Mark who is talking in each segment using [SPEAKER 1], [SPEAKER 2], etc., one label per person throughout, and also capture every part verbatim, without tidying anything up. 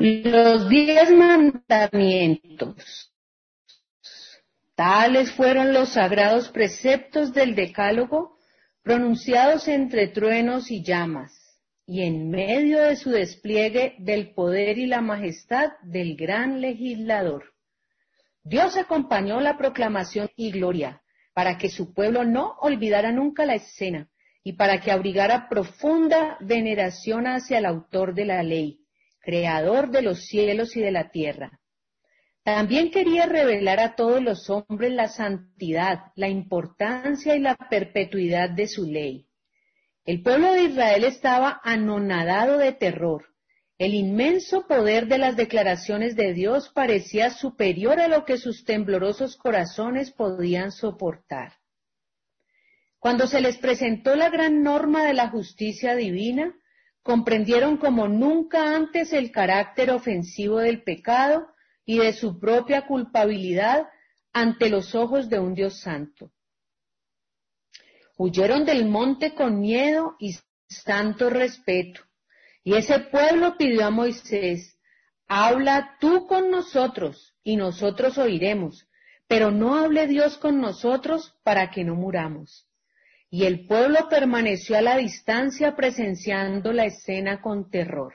[SPEAKER 1] Los diez mandamientos. Tales fueron los sagrados preceptos del Decálogo, pronunciados entre truenos y llamas, y en medio de su despliegue del poder y la majestad del gran legislador. Dios acompañó la proclamación y gloria, para que su pueblo no olvidara nunca la escena, y para que abrigara profunda veneración hacia el autor de la ley, creador de los cielos y de la tierra. También quería revelar a todos los hombres la santidad, la importancia y la perpetuidad de su ley. El pueblo de Israel estaba anonadado de terror. El inmenso poder de las declaraciones de Dios parecía superior a lo que sus temblorosos corazones podían soportar. Cuando se les presentó la gran norma de la justicia divina, comprendieron como nunca antes el carácter ofensivo del pecado y de su propia culpabilidad ante los ojos de un Dios santo. Huyeron del monte con miedo y santo respeto, y ese pueblo pidió a Moisés: habla tú con nosotros, y nosotros oiremos, pero no hable Dios con nosotros para que no muramos. Y el pueblo permaneció a la distancia presenciando la escena con terror.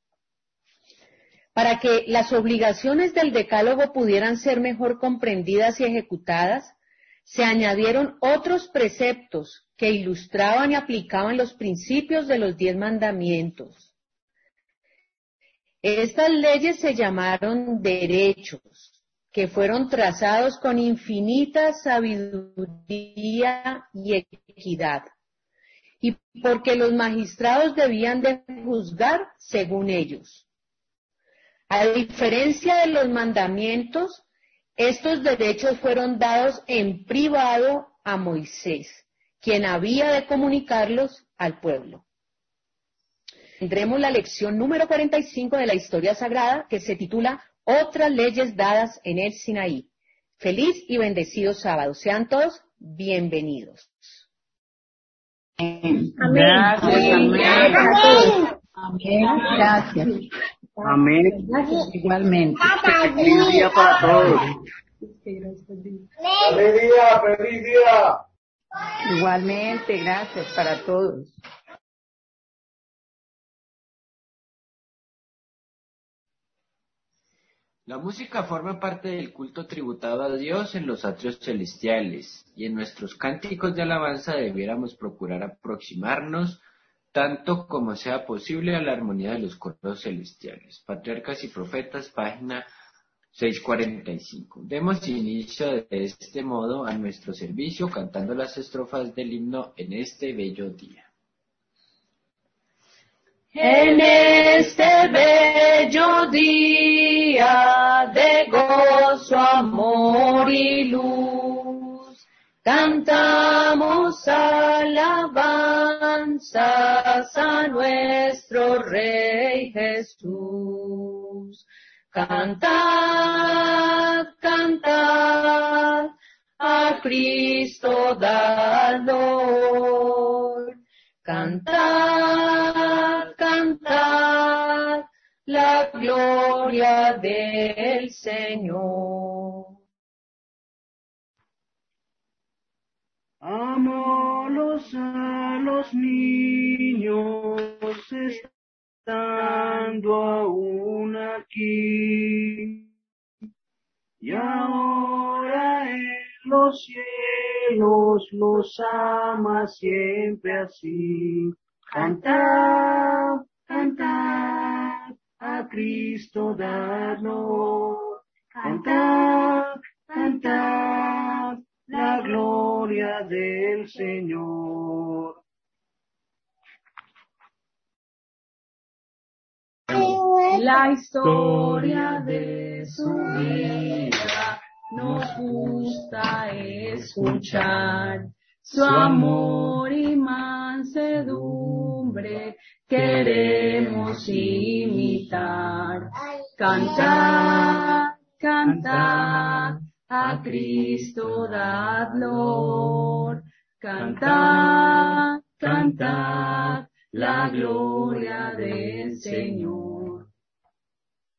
[SPEAKER 1] Para que las obligaciones del Decálogo pudieran ser mejor comprendidas y ejecutadas, se añadieron otros preceptos que ilustraban y aplicaban los principios de los diez mandamientos. Estas leyes se llamaron derechos, que fueron trazados con infinita sabiduría y equidad, y porque los magistrados debían de juzgar según ellos. A diferencia de los mandamientos, estos derechos fueron dados en privado a Moisés, quien había de comunicarlos al pueblo. Tendremos la lección número cuarenta y cinco de la historia sagrada, que se titula Otras leyes dadas en el Sinaí. Feliz y bendecido sábado. Sean todos bienvenidos.
[SPEAKER 2] Amén.
[SPEAKER 3] Gracias, amén.
[SPEAKER 2] Amén. Gracias.
[SPEAKER 3] Amén.
[SPEAKER 2] Gracias. Igualmente.
[SPEAKER 3] Feliz día para todos.
[SPEAKER 4] Feliz día, feliz día.
[SPEAKER 2] Igualmente, gracias para todos.
[SPEAKER 5] La música forma parte del culto tributado a Dios en los atrios celestiales, y en nuestros cánticos de alabanza debiéramos procurar aproximarnos tanto como sea posible a la armonía de los coros celestiales. Patriarcas y Profetas, página seiscientos cuarenta y cinco. Demos inicio de este modo a nuestro servicio cantando las estrofas del himno En este bello día.
[SPEAKER 1] En este bello día de gozo, amor y luz, cantamos alabanzas a nuestro Rey Jesús. Cantad, cantad, a Cristo dador. Cantad, cantad, la gloria del Señor.
[SPEAKER 3] Amolos a los niños estando aún aquí, y ahora en los cielos los ama siempre así. Cantad, cantad, a Cristo dadlo. Cantad, cantad, la gloria del Señor.
[SPEAKER 1] La historia de su vida nos gusta escuchar, su amor y mansedumbre queremos imitar. Cantad, cantad, a Cristo dadlo. Cantad, cantad, la gloria del Señor.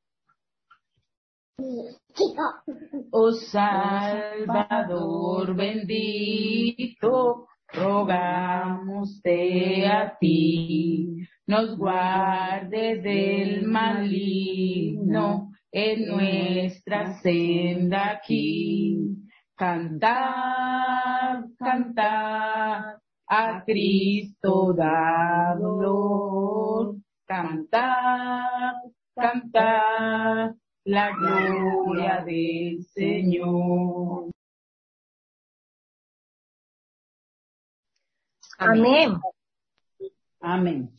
[SPEAKER 2] Oh Salvador bendito, rogámoste a ti, nos guarde del maligno en nuestra senda aquí. Cantad, cantad, a Cristo da dolor. Cantad, cantad, la gloria del Señor.
[SPEAKER 6] Amén.
[SPEAKER 2] Amén.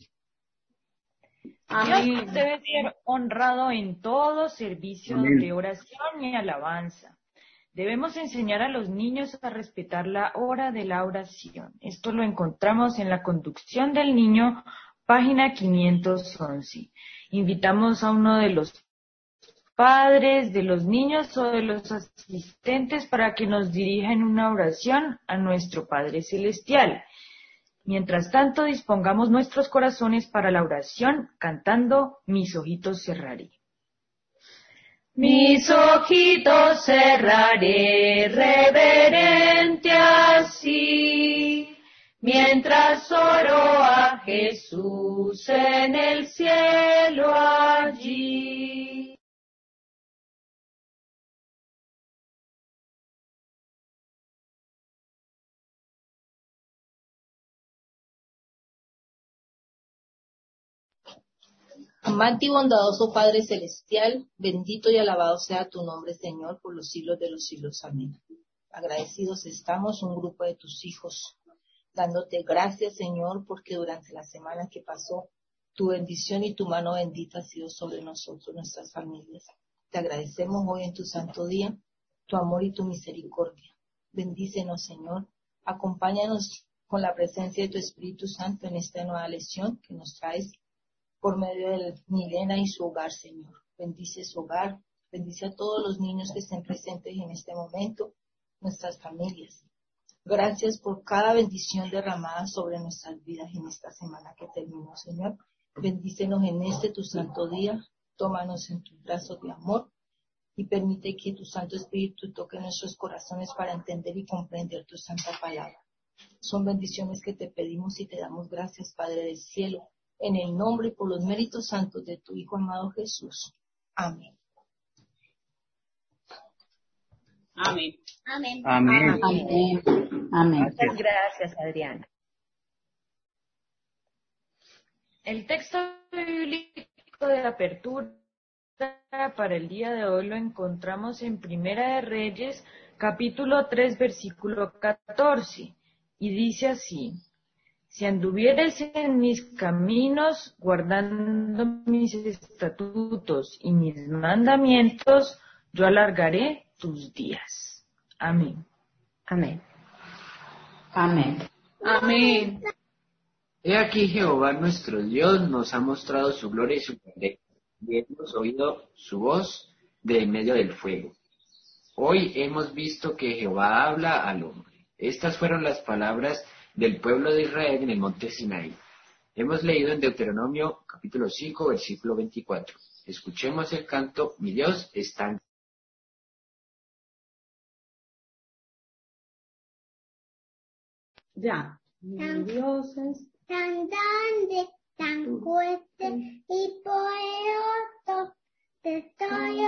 [SPEAKER 7] Dios debe ser honrado en todo servicio
[SPEAKER 3] Amén.
[SPEAKER 7] de oración y alabanza. Debemos enseñar a los niños a respetar la hora de la oración. Esto lo encontramos en la conducción del niño, página quinientos once. Invitamos a uno de los padres de los niños o de los asistentes para que nos dirijan una oración a nuestro Padre Celestial. Mientras tanto, dispongamos nuestros corazones para la oración cantando Mis ojitos cerraré.
[SPEAKER 1] Mis ojitos cerraré reverente así, mientras oro a Jesús en el cielo allí.
[SPEAKER 6] Amante y bondadoso Padre Celestial, bendito y alabado sea tu nombre, Señor, por los siglos de los siglos. Amén. Agradecidos estamos, un grupo de tus hijos, dándote gracias, Señor, porque durante la semana que pasó, tu bendición y tu mano bendita ha sido sobre nosotros, nuestras familias. Te agradecemos hoy en tu santo día, tu amor y tu misericordia. Bendícenos, Señor. Acompáñanos con la presencia de tu Espíritu Santo en esta nueva lección que nos traes por medio de Milena y su hogar, Señor. Bendice su hogar, bendice a todos los niños que estén presentes en este momento, nuestras familias. Gracias por cada bendición derramada sobre nuestras vidas en esta semana que terminó, Señor. Bendícenos en este tu santo día, tómanos en tus brazos de amor y permite que tu Santo Espíritu toque nuestros corazones para entender y comprender tu santa palabra. Son bendiciones que te pedimos y te damos gracias, Padre del cielo, en el nombre y por los méritos santos de tu Hijo amado Jesús. Amén.
[SPEAKER 2] Amén.
[SPEAKER 4] Amén.
[SPEAKER 3] Amén.
[SPEAKER 2] Amén. Amén.
[SPEAKER 1] Muchas gracias, Adriana.
[SPEAKER 7] El texto bíblico de apertura para el día de hoy lo encontramos en Primera de Reyes, capítulo tres, versículo catorce, y dice así: Si anduvieres en mis caminos, guardando mis estatutos y mis mandamientos, yo alargaré tus días. Amén.
[SPEAKER 1] Amén.
[SPEAKER 2] Amén.
[SPEAKER 5] Amén. He aquí Jehová nuestro Dios nos ha mostrado su gloria y su poder, y hemos oído su voz de en medio del fuego. Hoy hemos visto que Jehová habla al hombre. Estas fueron las palabras del pueblo de Israel en el monte Sinaí. Hemos leído en Deuteronomio capítulo cinco, versículo veinticuatro. Escuchemos el canto Mi Dios está.
[SPEAKER 2] Ya. Mi Dios es
[SPEAKER 4] Tan grande, tan fuerte y poderoso, te estoy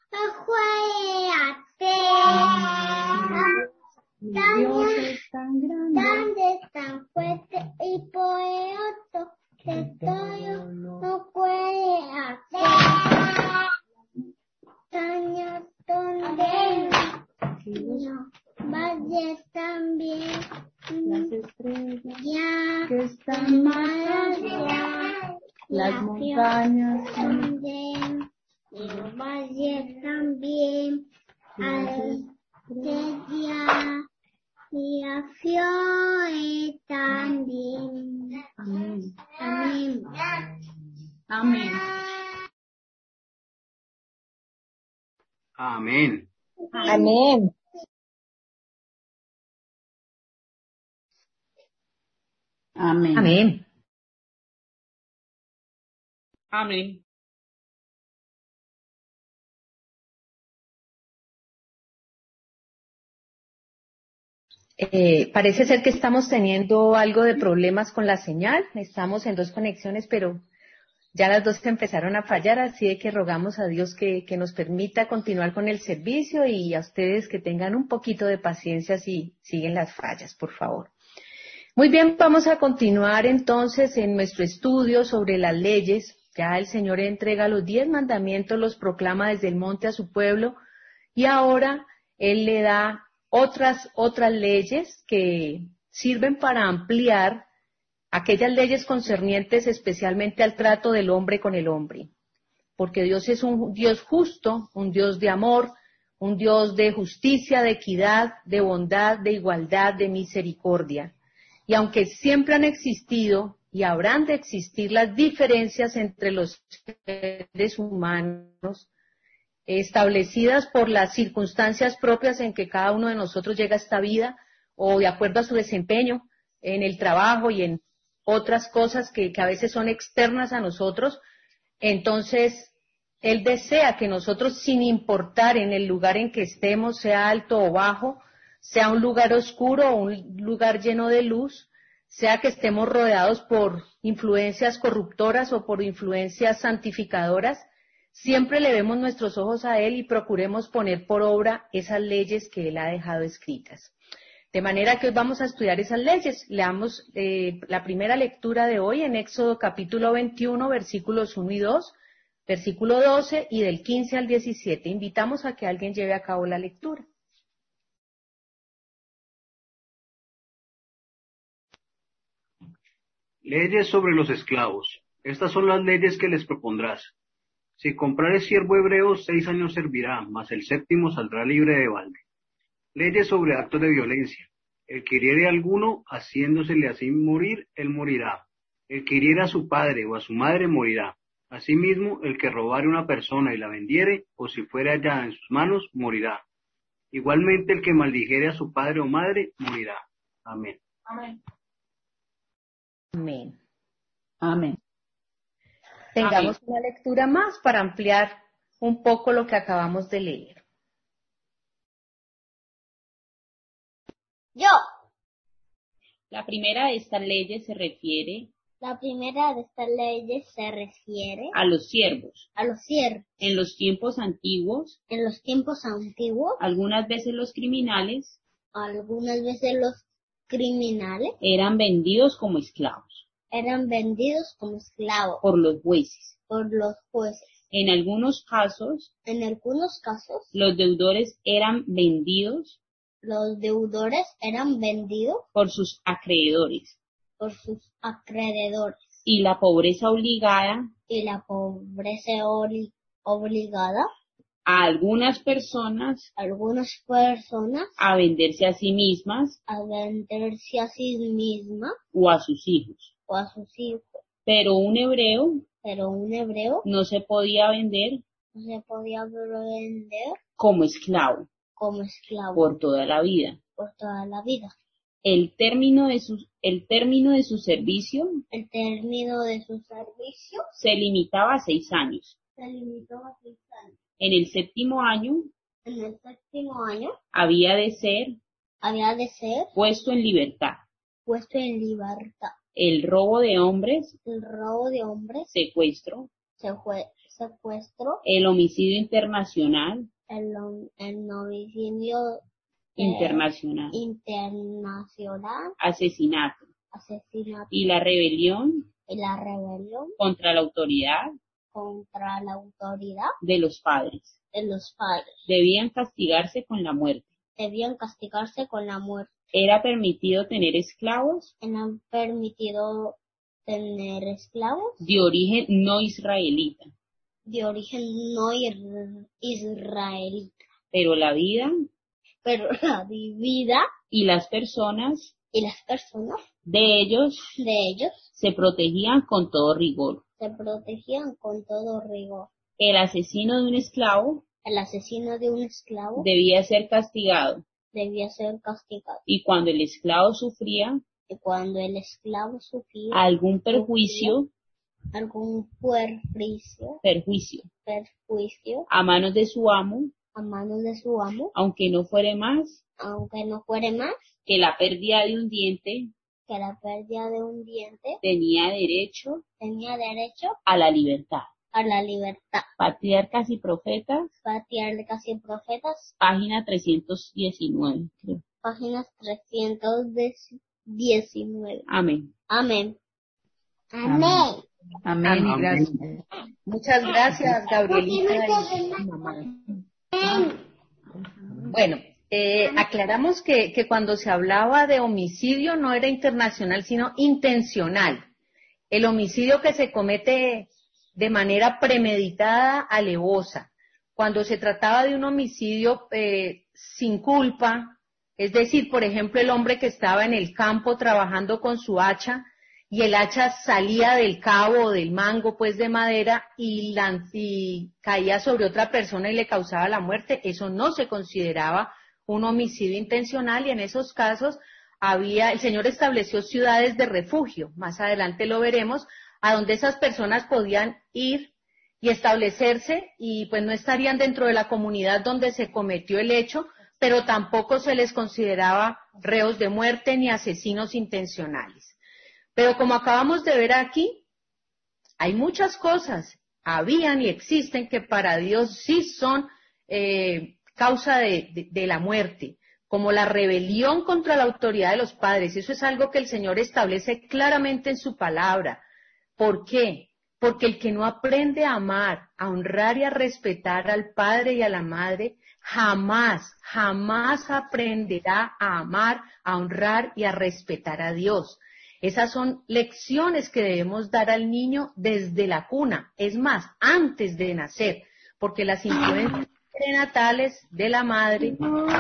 [SPEAKER 2] mi Dios es tan grande.
[SPEAKER 4] grande, tan fuerte y poderoso, que todo no puede hacer. Taño donde no valles también,
[SPEAKER 2] Las estrellas
[SPEAKER 4] ya
[SPEAKER 2] que están más allá, las montañas
[SPEAKER 4] también, y los valles también, al ya y a fiore también.
[SPEAKER 2] Amén.
[SPEAKER 4] Amén.
[SPEAKER 2] Amén.
[SPEAKER 3] Amén.
[SPEAKER 6] Amén.
[SPEAKER 2] Amén.
[SPEAKER 1] Amén.
[SPEAKER 2] Amén.
[SPEAKER 1] Eh, parece ser que estamos teniendo algo de problemas con la señal. Estamos en dos conexiones, pero ya las dos empezaron a fallar, así de que rogamos a Dios que, que nos permita continuar con el servicio y a ustedes que tengan un poquito de paciencia si siguen las fallas, por favor. Muy bien, vamos a continuar entonces en nuestro estudio sobre las leyes. Ya el Señor entrega los diez mandamientos, los proclama desde el monte a su pueblo y ahora Él le da otras, otras leyes que sirven para ampliar aquellas leyes concernientes especialmente al trato del hombre con el hombre. Porque Dios es un Dios justo, un Dios de amor, un Dios de justicia, de equidad, de bondad, de igualdad, de misericordia. Y aunque siempre han existido y habrán de existir las diferencias entre los seres humanos, establecidas por las circunstancias propias en que cada uno de nosotros llega a esta vida, o de acuerdo a su desempeño en el trabajo y en otras cosas que, que a veces son externas a nosotros, entonces Él desea que nosotros, sin importar en el lugar en que estemos, sea alto o bajo, sea un lugar oscuro o un lugar lleno de luz, sea que estemos rodeados por influencias corruptoras o por influencias santificadoras, siempre le vemos nuestros ojos a Él y procuremos poner por obra esas leyes que Él ha dejado escritas. De manera que hoy vamos a estudiar esas leyes. Leamos eh, la primera lectura de hoy en Éxodo capítulo veintiuno, versículos uno y dos, versículo doce y del quince al diecisiete. Invitamos a que alguien lleve a cabo la lectura.
[SPEAKER 3] Leyes sobre los esclavos. Estas son las leyes que les propondrás. Si comprares siervo hebreo, seis años servirá, mas el séptimo saldrá libre de balde. Leyes sobre actos de violencia. El que hiriere a alguno, haciéndosele así morir, él morirá. El que hiriere a su padre o a su madre, morirá. Asimismo, el que robare una persona y la vendiere, o si fuere hallada en sus manos, morirá. Igualmente, el que maldijere a su padre o madre, morirá. Amén.
[SPEAKER 7] Amén.
[SPEAKER 1] Amén.
[SPEAKER 2] Amén.
[SPEAKER 1] Tengamos
[SPEAKER 2] Amén.
[SPEAKER 1] una lectura más para ampliar un poco lo que acabamos de leer.
[SPEAKER 4] Yo.
[SPEAKER 2] La primera de estas leyes se refiere
[SPEAKER 4] La primera de estas leyes se refiere
[SPEAKER 2] a los siervos.
[SPEAKER 4] a los siervos.
[SPEAKER 2] En los tiempos antiguos,
[SPEAKER 4] En los tiempos antiguos,
[SPEAKER 2] algunas veces los criminales
[SPEAKER 4] algunas veces los criminales
[SPEAKER 2] eran vendidos como esclavos
[SPEAKER 4] eran vendidos como esclavos
[SPEAKER 2] por los jueces.
[SPEAKER 4] por los jueces.
[SPEAKER 2] En algunos casos,
[SPEAKER 4] En algunos casos,
[SPEAKER 2] los deudores eran vendidos
[SPEAKER 4] los deudores eran vendidos
[SPEAKER 2] por sus acreedores
[SPEAKER 4] por sus acreedores
[SPEAKER 2] y la pobreza obligada
[SPEAKER 4] y la pobreza oli- obligada
[SPEAKER 2] a algunas personas
[SPEAKER 4] a algunas personas
[SPEAKER 2] a venderse a sí mismas
[SPEAKER 4] a venderse a sí mismas
[SPEAKER 2] o a sus hijos.
[SPEAKER 4] o a sus hijos.
[SPEAKER 2] Pero un hebreo
[SPEAKER 4] Pero un hebreo
[SPEAKER 2] no se podía vender
[SPEAKER 4] no se podía vender
[SPEAKER 2] como esclavo
[SPEAKER 4] como esclavo
[SPEAKER 2] por toda la vida.
[SPEAKER 4] por toda la vida.
[SPEAKER 2] El término de su, el término de su servicio
[SPEAKER 4] El término de su servicio
[SPEAKER 2] se limitaba a seis años.
[SPEAKER 4] se limitó a seis años.
[SPEAKER 2] En el séptimo año
[SPEAKER 4] En el séptimo año
[SPEAKER 2] había de ser
[SPEAKER 4] había de ser
[SPEAKER 2] puesto en libertad.
[SPEAKER 4] puesto en libertad.
[SPEAKER 2] El robo de hombres,
[SPEAKER 4] El robo de hombres,
[SPEAKER 2] secuestro,
[SPEAKER 4] sejue- secuestro,
[SPEAKER 2] el homicidio internacional,
[SPEAKER 4] el, hom- el novicidio eh,
[SPEAKER 2] internacional,
[SPEAKER 4] internacional,
[SPEAKER 2] asesinato
[SPEAKER 4] asesinato
[SPEAKER 2] y la rebelión
[SPEAKER 4] y la rebelión
[SPEAKER 2] contra la autoridad
[SPEAKER 4] contra la autoridad
[SPEAKER 2] de los padres.
[SPEAKER 4] de los padres.
[SPEAKER 2] Debían castigarse con la muerte.
[SPEAKER 4] Debían castigarse con la muerte.
[SPEAKER 2] Era permitido tener esclavos
[SPEAKER 4] Han permitido tener esclavos
[SPEAKER 2] de origen no israelita,
[SPEAKER 4] de origen no ir- israelita,
[SPEAKER 2] pero la vida
[SPEAKER 4] pero la vida
[SPEAKER 2] y las personas
[SPEAKER 4] y las personas
[SPEAKER 2] de ellos
[SPEAKER 4] de ellos
[SPEAKER 2] se protegían con todo rigor.
[SPEAKER 4] se protegían con todo rigor.
[SPEAKER 2] El asesino de un esclavo
[SPEAKER 4] El asesino de un esclavo
[SPEAKER 2] debía ser castigado,
[SPEAKER 4] debía ser castigado.
[SPEAKER 2] y cuando el esclavo sufría
[SPEAKER 4] Y cuando el esclavo sufría
[SPEAKER 2] algún perjuicio,
[SPEAKER 4] algún perjuicio,
[SPEAKER 2] perjuicio
[SPEAKER 4] perjuicio
[SPEAKER 2] a manos de su amo,
[SPEAKER 4] a manos de su amo,
[SPEAKER 2] aunque no fuere más,
[SPEAKER 4] aunque no fuere más,
[SPEAKER 2] que la pérdida de un diente
[SPEAKER 4] que la pérdida de un diente
[SPEAKER 2] tenía derecho
[SPEAKER 4] tenía derecho
[SPEAKER 2] a la libertad.
[SPEAKER 4] a la libertad.
[SPEAKER 2] Patriarcas y Profetas,
[SPEAKER 4] Patriarcas y Profetas,
[SPEAKER 2] página trescientos diecinueve, creo.
[SPEAKER 4] páginas trescientos diecinueve.
[SPEAKER 2] Amén.
[SPEAKER 4] Amén.
[SPEAKER 1] Amén. Amén y gracias. Muchas gracias, Gabrielita y mamá. Bueno, eh, aclaramos que, que cuando se hablaba de homicidio no era internacional, sino intencional. El homicidio que se comete de manera premeditada, alevosa. Cuando se trataba de un homicidio eh, sin culpa, es decir, por ejemplo, el hombre que estaba en el campo trabajando con su hacha y el hacha salía del cabo o del mango, pues de madera, y, la, y caía sobre otra persona y le causaba la muerte, eso no se consideraba un homicidio intencional, y en esos casos había, el Señor estableció ciudades de refugio, más adelante lo veremos, a donde esas personas podían ir y establecerse y pues no estarían dentro de la comunidad donde se cometió el hecho, pero tampoco se les consideraba reos de muerte ni asesinos intencionales. Pero como acabamos de ver aquí, hay muchas cosas, habían y existen, que para Dios sí son eh, causa de, de, de la muerte, como la rebelión contra la autoridad de los padres. Eso es algo que el Señor establece claramente en su palabra. ¿Por qué? Porque el que no aprende a amar, a honrar y a respetar al padre y a la madre, jamás, jamás aprenderá a amar, a honrar y a respetar a Dios. Esas son lecciones que debemos dar al niño desde la cuna, es más, antes de nacer, porque las influencias prenatales de la madre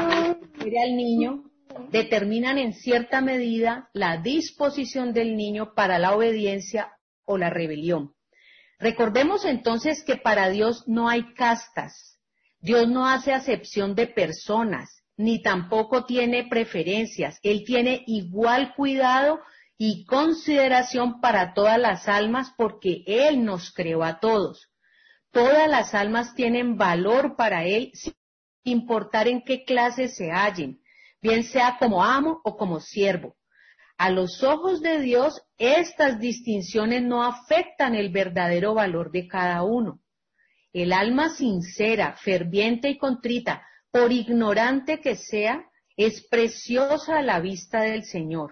[SPEAKER 1] al niño determinan en cierta medida la disposición del niño para la obediencia o la rebelión. Recordemos entonces que para Dios no hay castas, Dios no hace acepción de personas, ni tampoco tiene preferencias, Él tiene igual cuidado y consideración para todas las almas porque Él nos creó a todos. Todas las almas tienen valor para Él sin importar en qué clase se hallen, bien sea como amo o como siervo. A los ojos de Dios, estas distinciones no afectan el verdadero valor de cada uno. El alma sincera, ferviente y contrita, por ignorante que sea, es preciosa a la vista del Señor.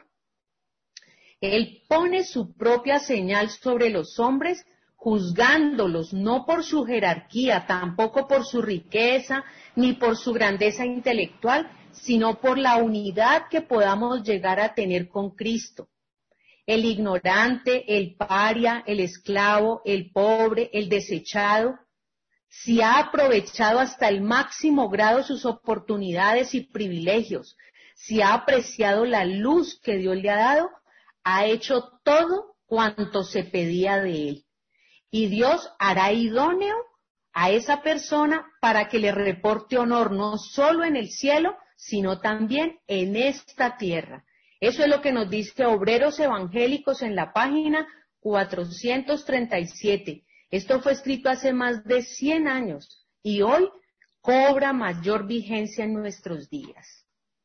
[SPEAKER 1] Él pone su propia señal sobre los hombres, juzgándolos no por su jerarquía, tampoco por su riqueza, ni por su grandeza intelectual, sino por la unidad que podamos llegar a tener con Cristo. El ignorante, el paria, el esclavo, el pobre, el desechado, si ha aprovechado hasta el máximo grado sus oportunidades y privilegios, si ha apreciado la luz que Dios le ha dado, ha hecho todo cuanto se pedía de él. Y Dios hará idóneo a esa persona para que le reporte honor no solo en el cielo, sino también en esta tierra. Eso es lo que nos dice Obreros Evangélicos en la página cuatrocientos treinta y siete. Esto fue escrito hace más de cien años y hoy cobra mayor vigencia en nuestros días.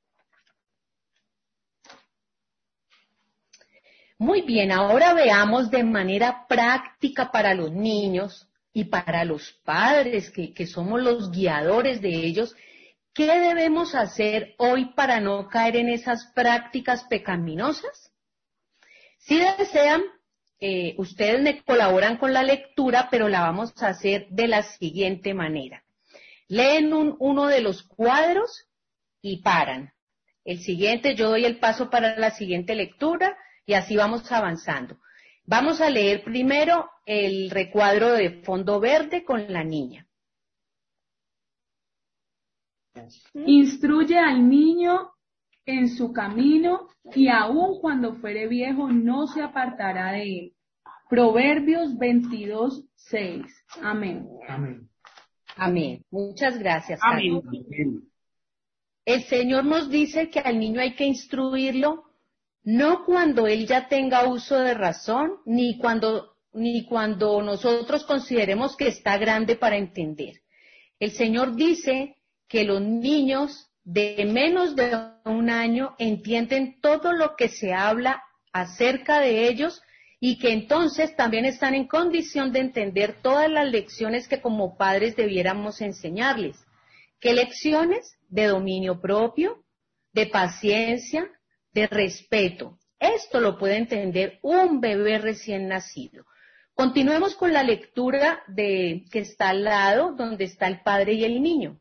[SPEAKER 1] Muy bien, ahora veamos de manera práctica para los niños y para los padres, que, que somos los guiadores de ellos, ¿qué debemos hacer hoy para no caer en esas prácticas pecaminosas? Si desean, eh, ustedes me colaboran con la lectura, pero la vamos a hacer de la siguiente manera. Leen un, uno de los cuadros y paran. El siguiente, yo doy el paso para la siguiente lectura y así vamos avanzando. Vamos a leer primero el recuadro de fondo verde con la niña.
[SPEAKER 8] Instruye al niño en su camino y aun cuando fuere viejo no se apartará de él. Proverbios veintidós, seis. Amén.
[SPEAKER 3] Amén.
[SPEAKER 1] Amén. Muchas gracias.
[SPEAKER 2] Amén.
[SPEAKER 3] Amén.
[SPEAKER 1] El Señor nos dice que al niño hay que instruirlo no cuando él ya tenga uso de razón, ni cuando, ni cuando nosotros consideremos que está grande para entender. El Señor dice que los niños de menos de un año entienden todo lo que se habla acerca de ellos y que entonces también están en condición de entender todas las lecciones que como padres debiéramos enseñarles. ¿Qué lecciones? De dominio propio, de paciencia, de respeto. Esto lo puede entender un bebé recién nacido. Continuemos con la lectura de, que está al lado, donde está el padre y el niño.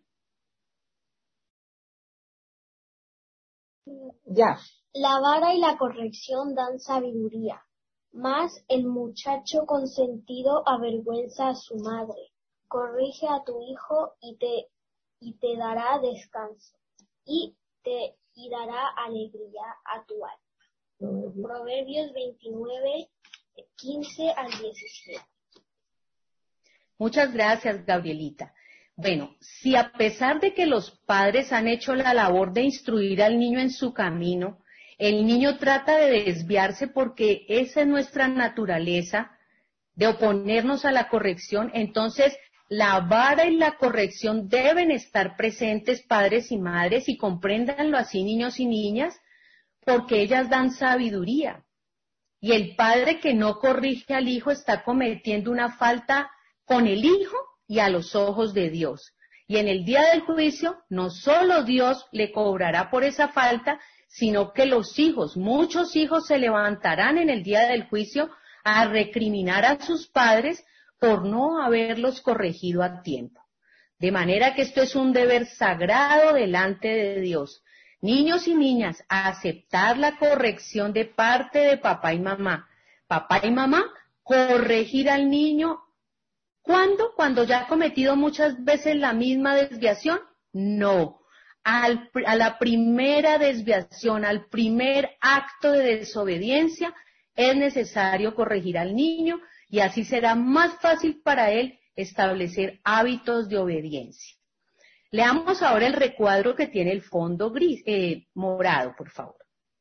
[SPEAKER 6] Ya.
[SPEAKER 4] La vara y la corrección dan sabiduría, mas el muchacho consentido avergüenza a su madre. Corrige a tu hijo y te, y te dará descanso, y te y dará alegría a tu alma. Proverbios veintinueve, quince al diecisiete.
[SPEAKER 1] Muchas gracias, Gabrielita. Bueno, si a pesar de que los padres han hecho la labor de instruir al niño en su camino, el niño trata de desviarse porque esa es nuestra naturaleza, de oponernos a la corrección, entonces la vara y la corrección deben estar presentes, padres y madres, y compréndanlo así, niños y niñas, porque ellas dan sabiduría. Y el padre que no corrige al hijo está cometiendo una falta con el hijo y a los ojos de Dios. Y en el día del juicio, no solo Dios le cobrará por esa falta, sino que los hijos, muchos hijos se levantarán en el día del juicio a recriminar a sus padres por no haberlos corregido a tiempo. De manera que esto es un deber sagrado delante de Dios. Niños y niñas, a aceptar la corrección de parte de papá y mamá. Papá y mamá, corregir al niño. ¿Cuándo? ¿Cuando ya ha cometido muchas veces la misma desviación? No. Al, a la primera desviación, al primer acto de desobediencia, es necesario corregir al niño y así será más fácil para él establecer hábitos de obediencia. Leamos ahora el recuadro que tiene el fondo gris, eh, morado, por favor.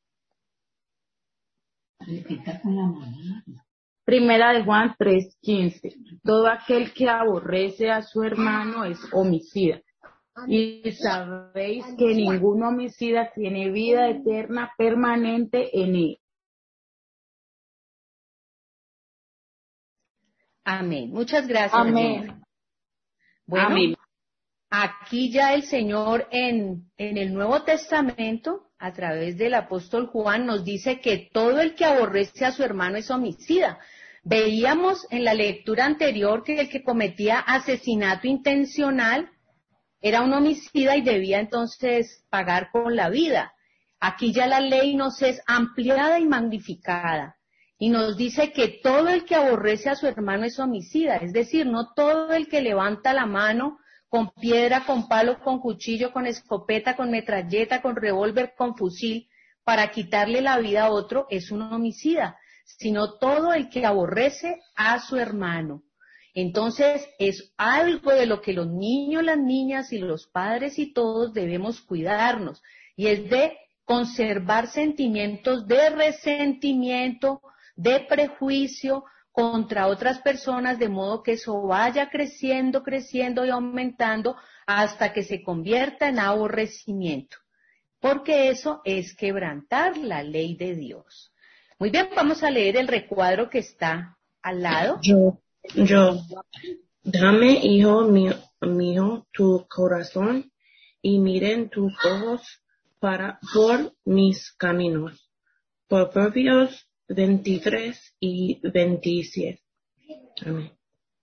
[SPEAKER 9] Primera de Juan tres quince. Todo aquel que aborrece a su hermano es homicida. Y sabéis que ningún homicida tiene vida eterna permanente en él.
[SPEAKER 1] Amén. Muchas gracias.
[SPEAKER 9] Amén.
[SPEAKER 1] Señora. Bueno, Amén. Aquí ya el Señor en, en el Nuevo Testamento, a través del apóstol Juan, nos dice que todo el que aborrece a su hermano es homicida. Veíamos en la lectura anterior que el que cometía asesinato intencional era un homicida y debía entonces pagar con la vida. Aquí ya la ley nos es ampliada y magnificada y nos dice que todo el que aborrece a su hermano es homicida, es decir, no todo el que levanta la mano con piedra, con palo, con cuchillo, con escopeta, con metralleta, con revólver, con fusil, para quitarle la vida a otro es un homicida, sino todo el que aborrece a su hermano. Entonces, es algo de lo que los niños, las niñas y los padres y todos debemos cuidarnos, y es de conservar sentimientos de resentimiento, de prejuicio contra otras personas, de modo que eso vaya creciendo, creciendo y aumentando hasta que se convierta en aborrecimiento, porque eso es quebrantar la ley de Dios. Muy bien, vamos a leer el recuadro que está al lado.
[SPEAKER 10] Yo, yo, dame, hijo mío, mío, tu corazón y miren tus ojos para por mis caminos. Proverbios veintitrés y veintisiete. Amén.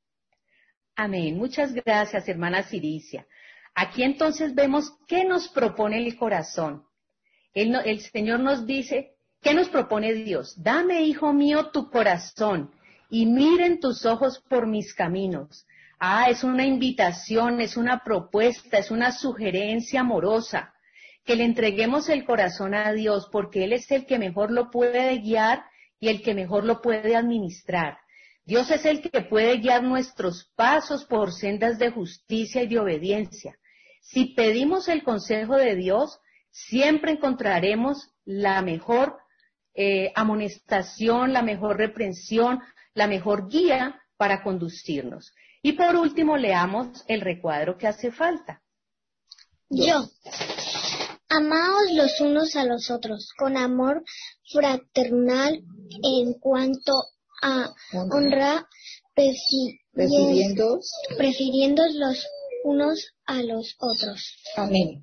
[SPEAKER 1] Amén. Muchas gracias, hermana Ciricia. Aquí entonces vemos qué nos propone el corazón. El, el Señor nos dice, ¿qué nos propone Dios? Dame, hijo mío, tu corazón y miren tus ojos por mis caminos. Ah, es una invitación, es una propuesta, es una sugerencia amorosa. Que le entreguemos el corazón a Dios porque Él es el que mejor lo puede guiar y el que mejor lo puede administrar. Dios es el que puede guiar nuestros pasos por sendas de justicia y de obediencia. Si pedimos el consejo de Dios, siempre encontraremos la mejor eh, amonestación, la mejor reprensión, la mejor guía para conducirnos. Y por último, leamos el recuadro que hace falta.
[SPEAKER 4] Yo. Amaos los unos a los otros, con amor fraternal en cuanto a honra, prefiriendo, prefiriendo los unos a los otros.
[SPEAKER 6] Amén.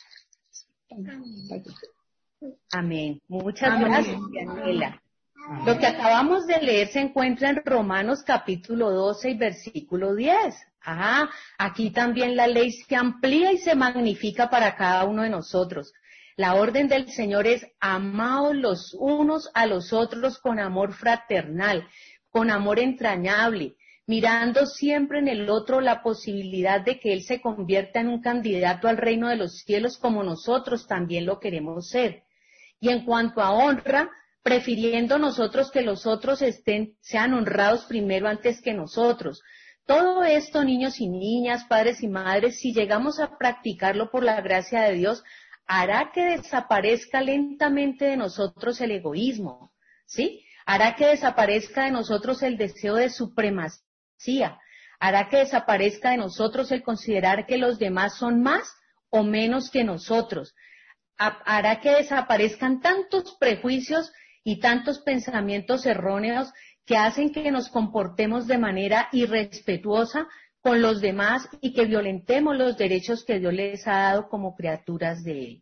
[SPEAKER 1] Amén. Muchas
[SPEAKER 8] Amén.
[SPEAKER 1] gracias, Daniela. Lo que acabamos de leer se encuentra en Romanos capítulo doce y versículo diez. Ajá, aquí también la ley se amplía y se magnifica para cada uno de nosotros. La orden del Señor es amaos los unos a los otros con amor fraternal, con amor entrañable, mirando siempre en el otro la posibilidad de que él se convierta en un candidato al reino de los cielos como nosotros también lo queremos ser. Y en cuanto a honra, prefiriendo nosotros que los otros estén, sean honrados primero antes que nosotros. Todo esto, niños y niñas, padres y madres, si llegamos a practicarlo por la gracia de Dios, hará que desaparezca lentamente de nosotros el egoísmo, ¿sí? Hará que desaparezca de nosotros el deseo de supremacía, hará que desaparezca de nosotros el considerar que los demás son más o menos que nosotros, hará que desaparezcan tantos prejuicios y tantos pensamientos erróneos que hacen que nos comportemos de manera irrespetuosa con los demás y que violentemos los derechos que Dios les ha dado como criaturas de Él.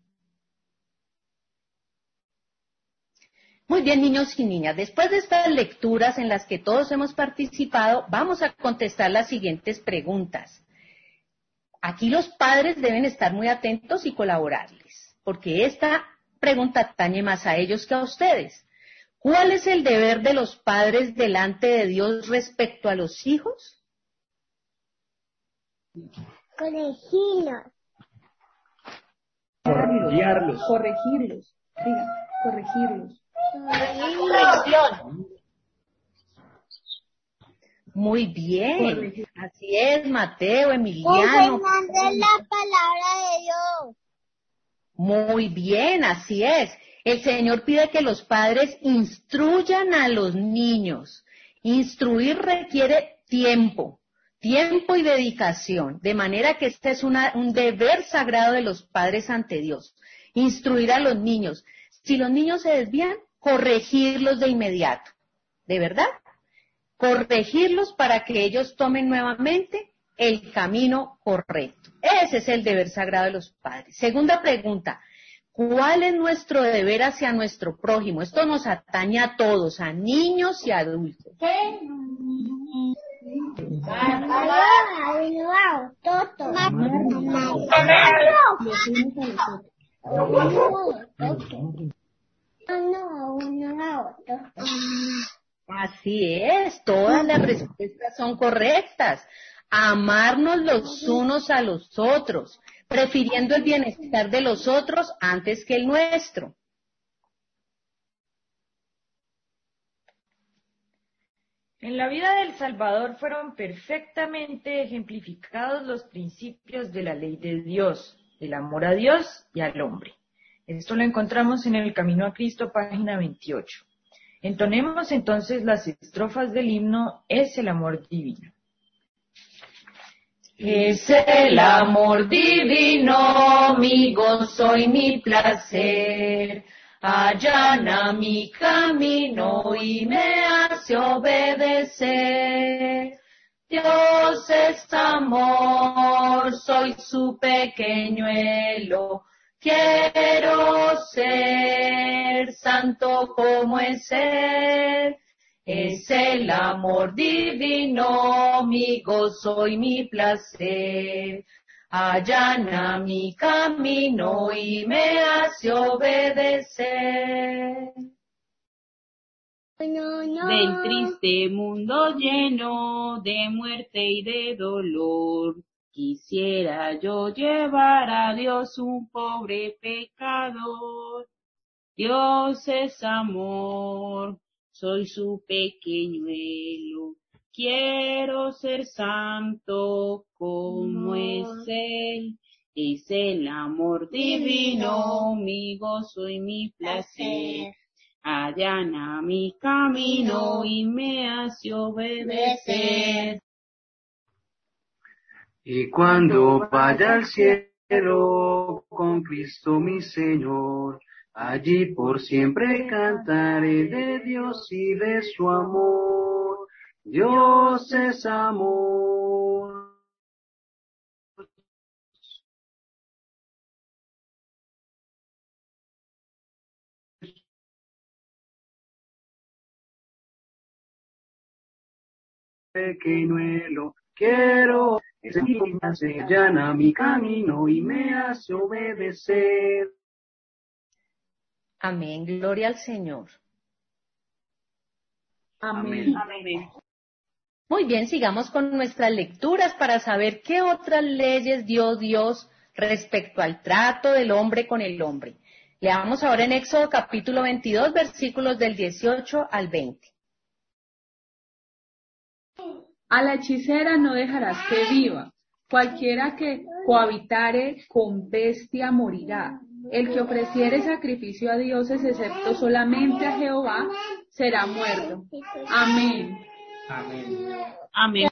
[SPEAKER 1] Muy bien, niños y niñas, después de estas lecturas en las que todos hemos participado, vamos a contestar las siguientes preguntas. Aquí los padres deben estar muy atentos y colaborarles, porque esta pregunta atañe más a ellos que a ustedes. ¿Cuál es el deber de los padres delante de Dios respecto a los hijos?
[SPEAKER 4] Corregirlos.
[SPEAKER 8] Corregirlos. Corregirlos. Diga, corregirlos.
[SPEAKER 4] Corrección.
[SPEAKER 1] Muy bien.
[SPEAKER 8] Corregir.
[SPEAKER 1] Así es, Mateo, Emiliano.
[SPEAKER 4] Enseñando la palabra de Dios.
[SPEAKER 1] Muy bien, así es. El Señor pide que los padres instruyan a los niños. Instruir requiere tiempo, tiempo y dedicación, de manera que este es una, un deber sagrado de los padres ante Dios. Instruir a los niños. Si los niños se desvían, corregirlos de inmediato. ¿De verdad? Corregirlos para que ellos tomen nuevamente el camino correcto. Ese es el deber sagrado de los padres. Segunda pregunta. ¿Cuál es nuestro deber hacia nuestro prójimo? Esto nos atañe a todos, a niños y adultos. Así es, todas las respuestas son correctas. Amarnos los unos a los otros, prefiriendo el bienestar de los otros antes que el nuestro.
[SPEAKER 7] En la vida del Salvador fueron perfectamente ejemplificados los principios de la ley de Dios, el amor a Dios y al hombre. Esto lo encontramos en el Camino a Cristo, página veintiocho. Entonemos entonces las estrofas del himno Es el amor divino. Es el amor divino, mi gozo y mi placer, allana mi camino y me hace obedecer. Dios es amor, soy su pequeñuelo, quiero ser santo como es Él. Es el amor divino, mi gozo y mi placer, allana mi camino y me hace obedecer.
[SPEAKER 4] No, no.
[SPEAKER 2] Del triste mundo lleno de muerte y de dolor, quisiera yo llevar a Dios un pobre pecador. Dios es amor, soy su pequeñuelo, quiero ser santo como es Él. Es el amor divino, mi gozo y mi placer, allana mi camino y me hace obedecer.
[SPEAKER 3] Y cuando vaya al cielo quiero con Cristo mi Señor. Allí por siempre cantaré de Dios y de su amor. Dios es amor. Pequeñuelo, quiero, ese que hace llana mi camino y me hace obedecer.
[SPEAKER 1] Amén, gloria al Señor.
[SPEAKER 8] Amén.
[SPEAKER 2] Amén.
[SPEAKER 1] Muy bien, sigamos con nuestras lecturas para saber qué otras leyes dio Dios respecto al trato del hombre con el hombre. Leamos ahora en Éxodo capítulo veintidós, versículos del dieciocho al veinte.
[SPEAKER 8] A la hechicera no dejarás que viva. Cualquiera que cohabitare con bestia morirá. El que ofreciere sacrificio a dioses, excepto solamente a Jehová, será muerto. Amén.
[SPEAKER 5] Amén.
[SPEAKER 2] Amén.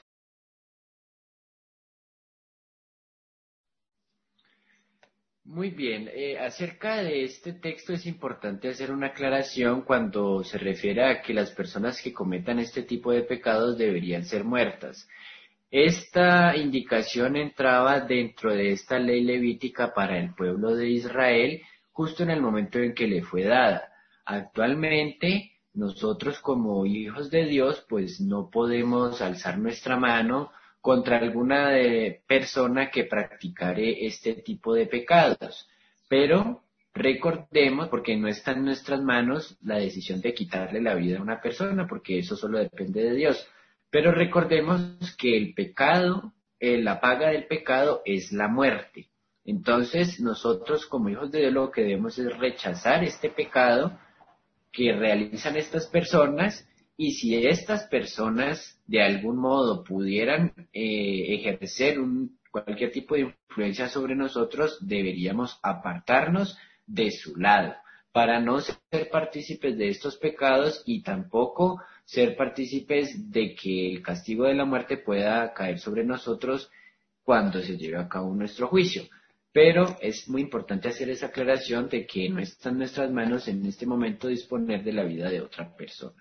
[SPEAKER 5] Muy bien, eh, acerca de este texto es importante hacer una aclaración cuando se refiere a que las personas que cometan este tipo de pecados deberían ser muertas. Esta indicación entraba dentro de esta ley levítica para el pueblo de Israel justo en el momento en que le fue dada. Actualmente, nosotros como hijos de Dios, pues no podemos alzar nuestra mano contra alguna de persona que practicare este tipo de pecados. Pero recordemos, porque no está en nuestras manos la decisión de quitarle la vida a una persona, porque eso solo depende de Dios. Pero recordemos que el pecado, eh, la paga del pecado es la muerte. Entonces nosotros como hijos de Dios lo que debemos es rechazar este pecado que realizan estas personas, y si estas personas de algún modo pudieran eh, ejercer un, cualquier tipo de influencia sobre nosotros, deberíamos apartarnos de su lado, para no ser partícipes de estos pecados y tampoco ser partícipes de que el castigo de la muerte pueda caer sobre nosotros cuando se lleve a cabo nuestro juicio. Pero es muy importante hacer esa aclaración de que no está en nuestras manos en este momento disponer de la vida de otra persona.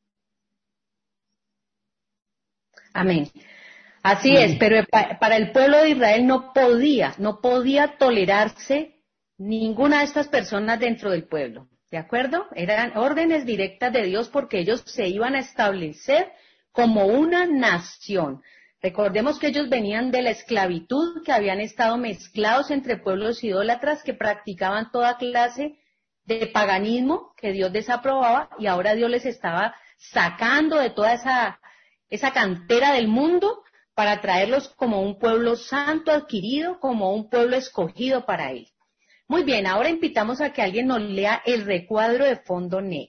[SPEAKER 1] Amén. Así es, pero pa- para el pueblo de Israel no podía, no podía tolerarse ninguna de estas personas dentro del pueblo, ¿de acuerdo? Eran órdenes directas de Dios porque ellos se iban a establecer como una nación. Recordemos que ellos venían de la esclavitud, que habían estado mezclados entre pueblos idólatras que practicaban toda clase de paganismo que Dios desaprobaba, y ahora Dios les estaba sacando de toda esa, esa cantera del mundo para traerlos como un pueblo santo adquirido, como un pueblo escogido para Él. Muy bien, ahora invitamos a que alguien nos lea el recuadro de fondo negro.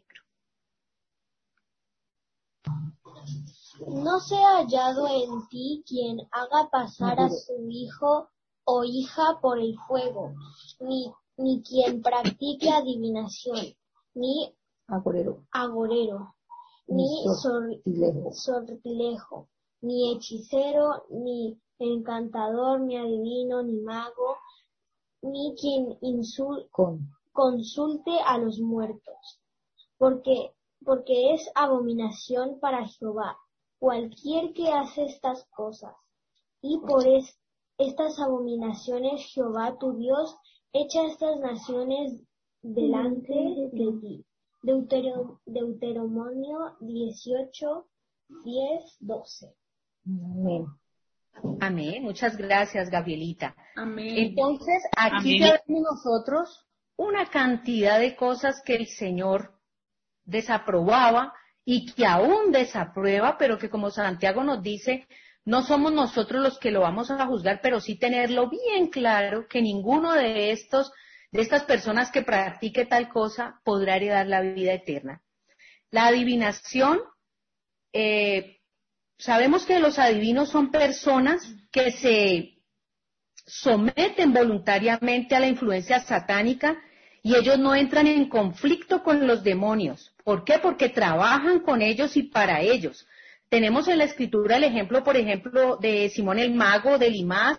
[SPEAKER 4] No sea hallado en ti quien haga pasar a su hijo o hija por el fuego, ni, ni quien practique adivinación, ni
[SPEAKER 6] Agorero.
[SPEAKER 4] agorero, ni sor- sortilejo, ni hechicero, ni encantador, ni adivino, ni mago, ni quien insul-
[SPEAKER 6] Con.
[SPEAKER 4] consulte a los muertos, porque, porque es abominación para Jehová cualquier que hace estas cosas. Y por es- estas abominaciones Jehová tu Dios echa estas naciones delante de ti. Deutero- Deuteronomio dieciocho, diez, doce.
[SPEAKER 6] Amén.
[SPEAKER 1] Amén, muchas gracias, Gabrielita.
[SPEAKER 8] Amén.
[SPEAKER 1] Entonces, aquí
[SPEAKER 2] Amén.
[SPEAKER 1] ya vemos nosotros una cantidad de cosas que el Señor desaprobaba y que aún desaprueba, pero que como Santiago nos dice, no somos nosotros los que lo vamos a juzgar, pero sí tenerlo bien claro que ninguno de estos, de estas personas que practique tal cosa podrá heredar la vida eterna. La adivinación, eh, sabemos que los adivinos son personas que se someten voluntariamente a la influencia satánica y ellos no entran en conflicto con los demonios. ¿Por qué? Porque trabajan con ellos y para ellos. Tenemos en la Escritura el ejemplo, por ejemplo, de Simón el Mago, de Limás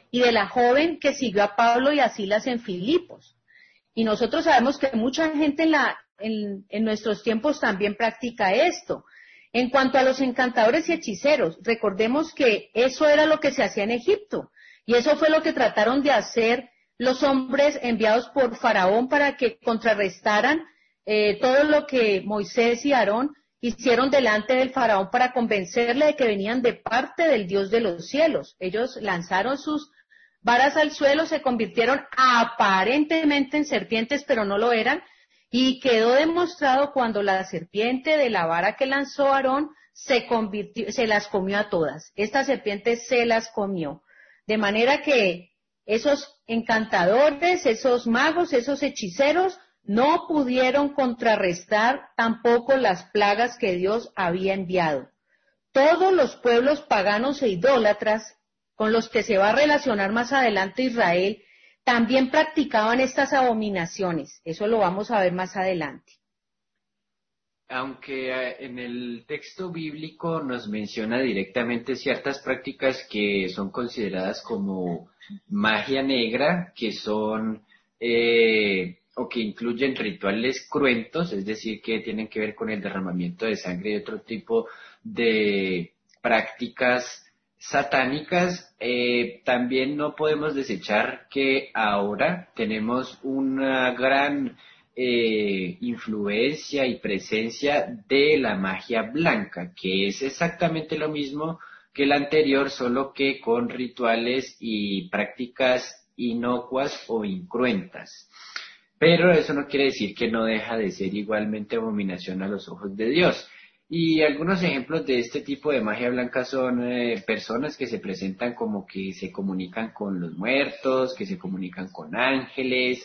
[SPEAKER 1] y de la joven que siguió a Pablo y a Silas en Filipos. Y nosotros sabemos que mucha gente en, la, en, en nuestros tiempos también practica esto. En cuanto a los encantadores y hechiceros, recordemos que eso era lo que se hacía en Egipto, y eso fue lo que trataron de hacer los hombres enviados por Faraón para que contrarrestaran eh, todo lo que Moisés y Aarón hicieron delante del Faraón para convencerle de que venían de parte del Dios de los cielos. Ellos lanzaron sus varas al suelo, se convirtieron aparentemente en serpientes, pero no lo eran, y quedó demostrado cuando la serpiente de la vara que lanzó Aarón se convirtió, se las comió a todas. Esta serpiente se las comió. De manera que esos encantadores, esos magos, esos hechiceros no pudieron contrarrestar tampoco las plagas que Dios había enviado. Todos los pueblos paganos e idólatras con los que se va a relacionar más adelante Israel también practicaban estas abominaciones. Eso lo vamos a ver más adelante.
[SPEAKER 5] Aunque en el texto bíblico nos menciona directamente ciertas prácticas que son consideradas como magia negra, que son eh, o que incluyen rituales cruentos, es decir, que tienen que ver con el derramamiento de sangre y otro tipo de prácticas satánicas, eh, también no podemos desechar que ahora tenemos una gran eh, influencia y presencia de la magia blanca, que es exactamente lo mismo que la anterior, solo que con rituales y prácticas inocuas o incruentas. Pero eso no quiere decir que no deja de ser igualmente abominación a los ojos de Dios. Y algunos ejemplos de este tipo de magia blanca son eh, personas que se presentan como que se comunican con los muertos, que se comunican con ángeles,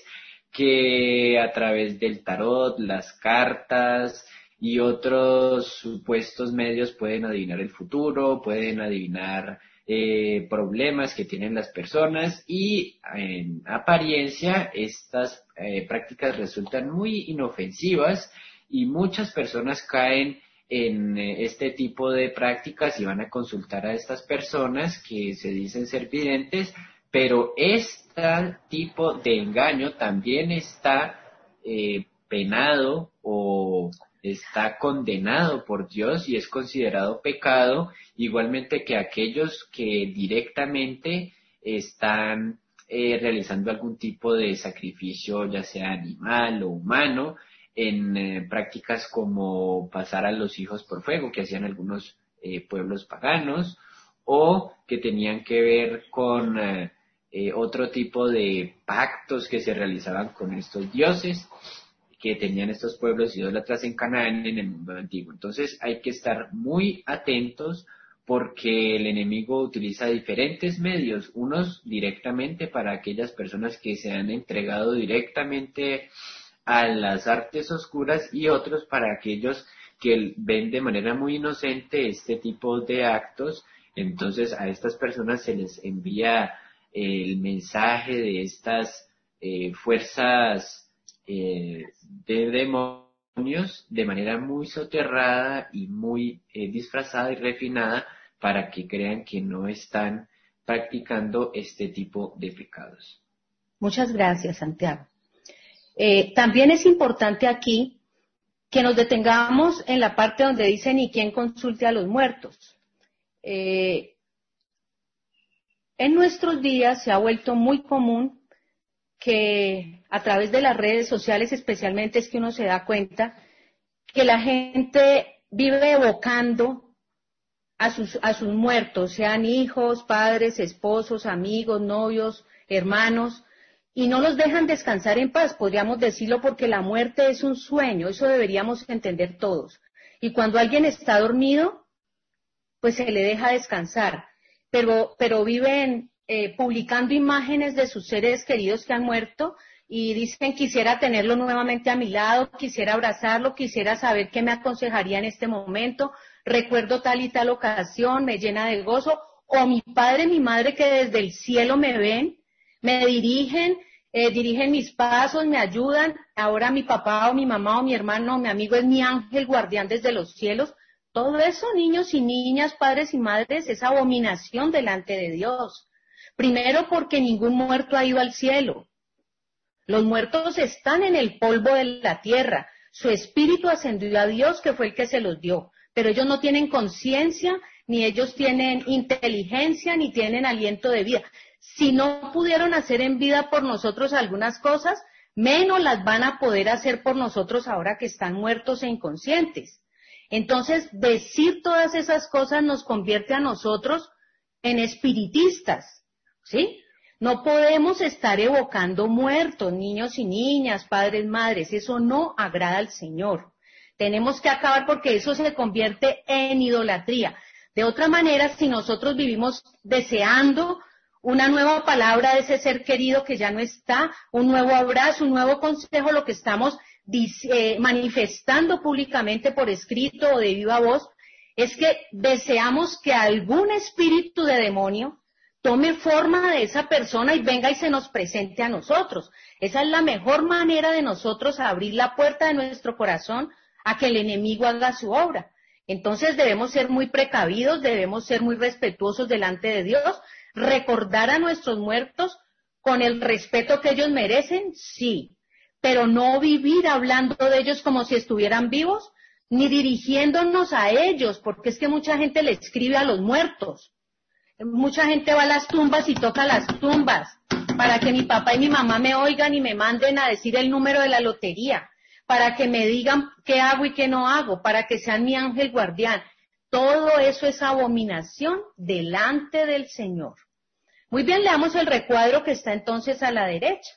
[SPEAKER 5] que a través del tarot, las cartas y otros supuestos medios pueden adivinar el futuro, pueden adivinar eh, problemas que tienen las personas, y en apariencia estas eh, prácticas resultan muy inofensivas y muchas personas caen en este tipo de prácticas y van a consultar a estas personas que se dicen ser videntes, pero este tipo de engaño también está eh, penado o está condenado por Dios y es considerado pecado, igualmente que aquellos que directamente están eh, realizando algún tipo de sacrificio, ya sea animal o humano, en eh, prácticas como pasar a los hijos por fuego, que hacían algunos eh, pueblos paganos, o que tenían que ver con eh, eh, otro tipo de pactos que se realizaban con estos dioses que tenían estos pueblos idólatras en Canaán, en el mundo antiguo. Entonces hay que estar muy atentos porque el enemigo utiliza diferentes medios, unos directamente para aquellas personas que se han entregado directamente a las artes oscuras y otros para aquellos que ven de manera muy inocente este tipo de actos. Entonces a estas personas se les envía el mensaje de estas eh, fuerzas eh, de demonios de manera muy soterrada y muy eh, disfrazada y refinada para que crean que no están practicando este tipo de pecados.
[SPEAKER 1] Muchas gracias, Santiago. Eh, también es importante aquí que nos detengamos en la parte donde dice ni quien consulte a los muertos. Eh, en nuestros días se ha vuelto muy común que a través de las redes sociales especialmente es que uno se da cuenta que la gente vive evocando a sus, a sus muertos, sean hijos, padres, esposos, amigos, novios, hermanos, y no los dejan descansar en paz, podríamos decirlo, porque la muerte es un sueño, eso deberíamos entender todos. Y cuando alguien está dormido, pues se le deja descansar, pero, pero viven eh, publicando imágenes de sus seres queridos que han muerto y dicen quisiera tenerlo nuevamente a mi lado, quisiera abrazarlo, quisiera saber qué me aconsejaría en este momento, recuerdo tal y tal ocasión, me llena de gozo, o mi padre, mi madre que desde el cielo me ven, me dirigen, eh, dirigen mis pasos, me ayudan. Ahora mi papá o mi mamá o mi hermano o mi amigo es mi ángel guardián desde los cielos. Todo eso, niños y niñas, padres y madres, es abominación delante de Dios. Primero porque ningún muerto ha ido al cielo. Los muertos están en el polvo de la tierra. Su espíritu ascendió a Dios, que fue el que se los dio. Pero ellos no tienen conciencia, ni ellos tienen inteligencia, ni tienen aliento de vida. Si no pudieron hacer en vida por nosotros algunas cosas, menos las van a poder hacer por nosotros ahora que están muertos e inconscientes. Entonces, decir todas esas cosas nos convierte a nosotros en espiritistas, ¿sí? No podemos estar evocando muertos, niños y niñas, padres, madres, eso no agrada al Señor. Tenemos que acabar porque eso se convierte en idolatría. De otra manera, si nosotros vivimos deseando una nueva palabra de ese ser querido que ya no está, un nuevo abrazo, un nuevo consejo, lo que estamos eh, manifestando públicamente por escrito o de viva voz, es que deseamos que algún espíritu de demonio tome forma de esa persona y venga y se nos presente a nosotros. Esa es la mejor manera de nosotros abrir la puerta de nuestro corazón a que el enemigo haga su obra. Entonces debemos ser muy precavidos, debemos ser muy respetuosos delante de Dios, recordar a nuestros muertos con el respeto que ellos merecen, sí, pero no vivir hablando de ellos como si estuvieran vivos, ni dirigiéndonos a ellos, porque es que mucha gente le escribe a los muertos. Mucha gente va a las tumbas y toca las tumbas para que mi papá y mi mamá me oigan y me manden a decir el número de la lotería, para que me digan qué hago y qué no hago, para que sean mi ángel guardián. Todo eso es abominación delante del Señor. Muy bien, leamos el recuadro que está entonces a la derecha.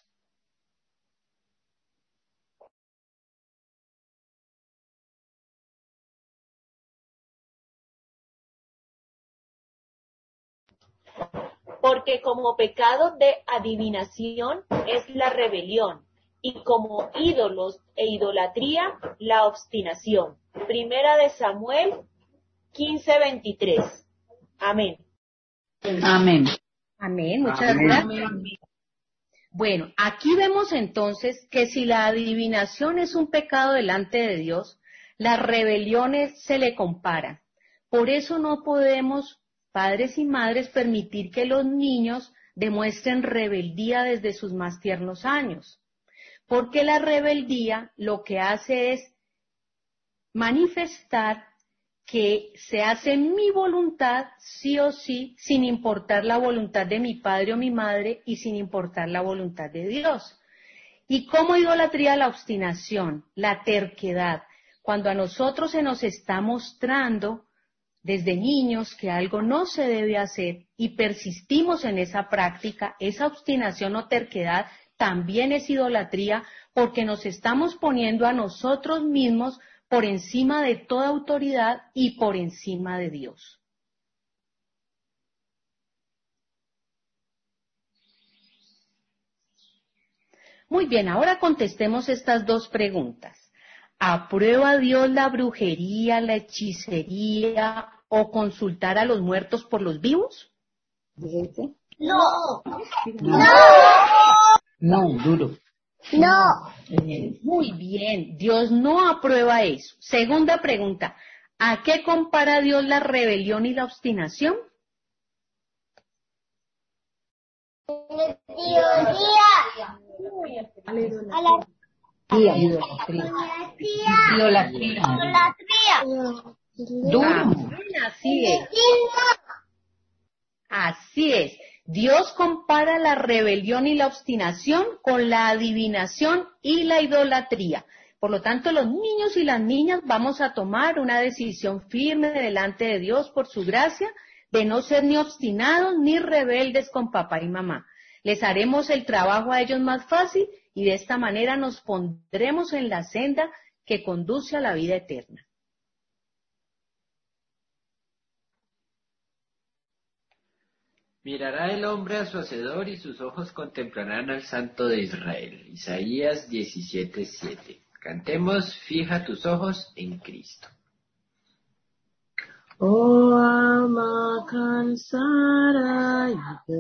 [SPEAKER 2] Porque como pecado de adivinación es la rebelión, y como ídolos e idolatría la obstinación. Primera de Samuel quince veintitrés. Amén.
[SPEAKER 9] Amén.
[SPEAKER 1] Amén, muchas
[SPEAKER 3] Amén.
[SPEAKER 1] gracias. Bueno, aquí vemos entonces que si la adivinación es un pecado delante de Dios, las rebeliones se le comparan. Por eso no podemos, padres y madres, permitir que los niños demuestren rebeldía desde sus más tiernos años. Porque la rebeldía lo que hace es manifestar que se hace mi voluntad sí o sí, sin importar la voluntad de mi padre o mi madre y sin importar la voluntad de Dios. Y como idolatría, la obstinación, la terquedad. Cuando a nosotros se nos está mostrando desde niños que algo no se debe hacer y persistimos en esa práctica, esa obstinación o terquedad también es idolatría porque nos estamos poniendo a nosotros mismos por encima de toda autoridad y por encima de Dios. Muy bien, ahora contestemos estas dos preguntas. ¿Aprueba Dios la brujería, la hechicería o consultar a los muertos por los vivos?
[SPEAKER 4] No.
[SPEAKER 9] No. No, duro.
[SPEAKER 4] No.
[SPEAKER 1] Muy bien, Dios no aprueba eso. Segunda pregunta, ¿a qué compara Dios la rebelión y la obstinación?
[SPEAKER 4] A la
[SPEAKER 9] Idolatría. Idolatría. Duro.
[SPEAKER 1] Amén, así es. Así es. Dios compara la rebelión y la obstinación con la adivinación y la idolatría. Por lo tanto, los niños y las niñas vamos a tomar una decisión firme delante de Dios por su gracia de no ser ni obstinados ni rebeldes con papá y mamá. Les haremos el trabajo a ellos más fácil y de esta manera nos pondremos en la senda que conduce a la vida eterna.
[SPEAKER 5] Mirará el hombre a su hacedor y sus ojos contemplarán al Santo de Israel. Isaías diecisiete siete. Cantemos, fija tus ojos en Cristo.
[SPEAKER 10] Oh, alma cansada y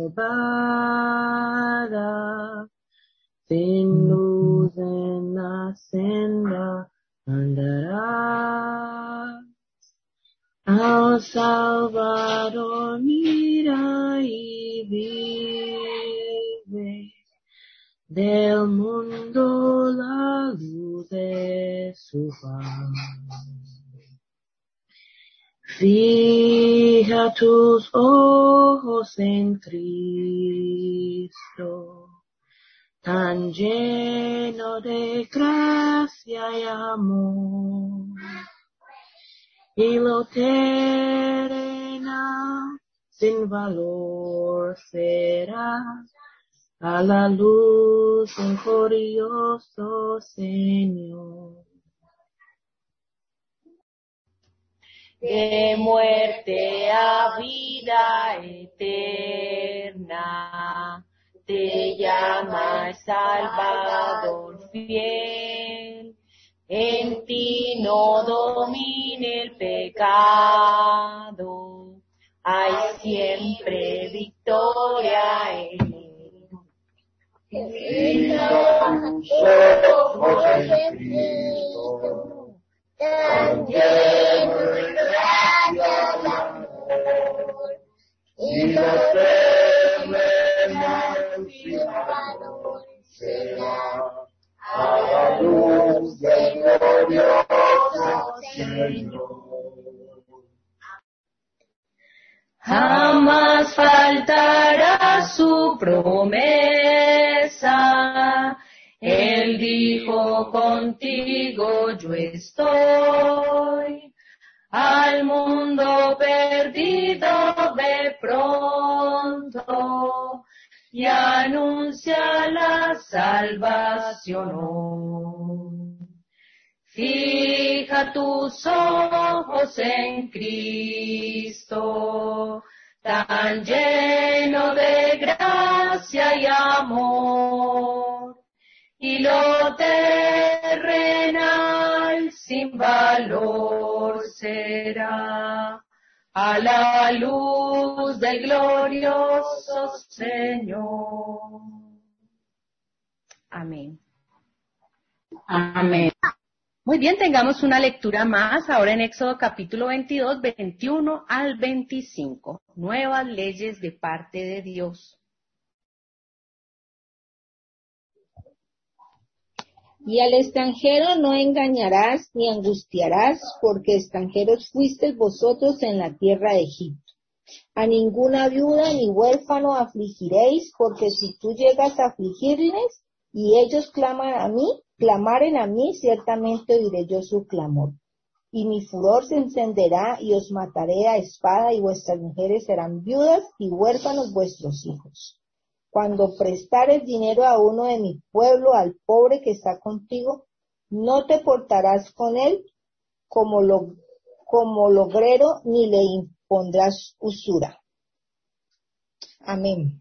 [SPEAKER 10] turbada, sin luz en la senda andarás. Al Salvador mira y vive. Del mundo la luz de su faz. Fija tus ojos en Cristo, tan lleno de gracia y amor, y lo terrenal sin valor será a la luz del glorioso Señor.
[SPEAKER 2] De muerte a vida eterna, te llama el Salvador fiel. En ti no domine el pecado, hay siempre victoria en él.
[SPEAKER 11] Fija tus ojos en Cristo, tan lleno de gracia y amor, y los terrenal sin valor será a la luz del glorioso Señor.
[SPEAKER 1] Jamás faltará su promesa. Él dijo, contigo yo estoy. Al mundo perdido ve pronto y anuncia la salvación. Fija tus ojos en Cristo, tan lleno de gracia y amor, y lo terrenal sin valor será a la luz del glorioso Señor. Amén.
[SPEAKER 9] Amén.
[SPEAKER 1] Muy bien, tengamos una lectura más ahora en Éxodo capítulo veintidós, veintiuno al veinticinco. Nuevas leyes de parte de Dios.
[SPEAKER 6] Y al extranjero no engañarás ni angustiarás, porque extranjeros fuisteis vosotros en la tierra de Egipto. A ninguna viuda ni huérfano afligiréis, porque si tú llegas a afligirles y ellos claman a mí, clamaren a mí, ciertamente oiré yo su clamor. Y mi furor se encenderá y os mataré a espada, y vuestras mujeres serán viudas y huérfanos vuestros hijos. Cuando prestares dinero a uno de mi pueblo, al pobre que está contigo, no te portarás con él como, lo, como logrero, ni le impondrás usura. Amén.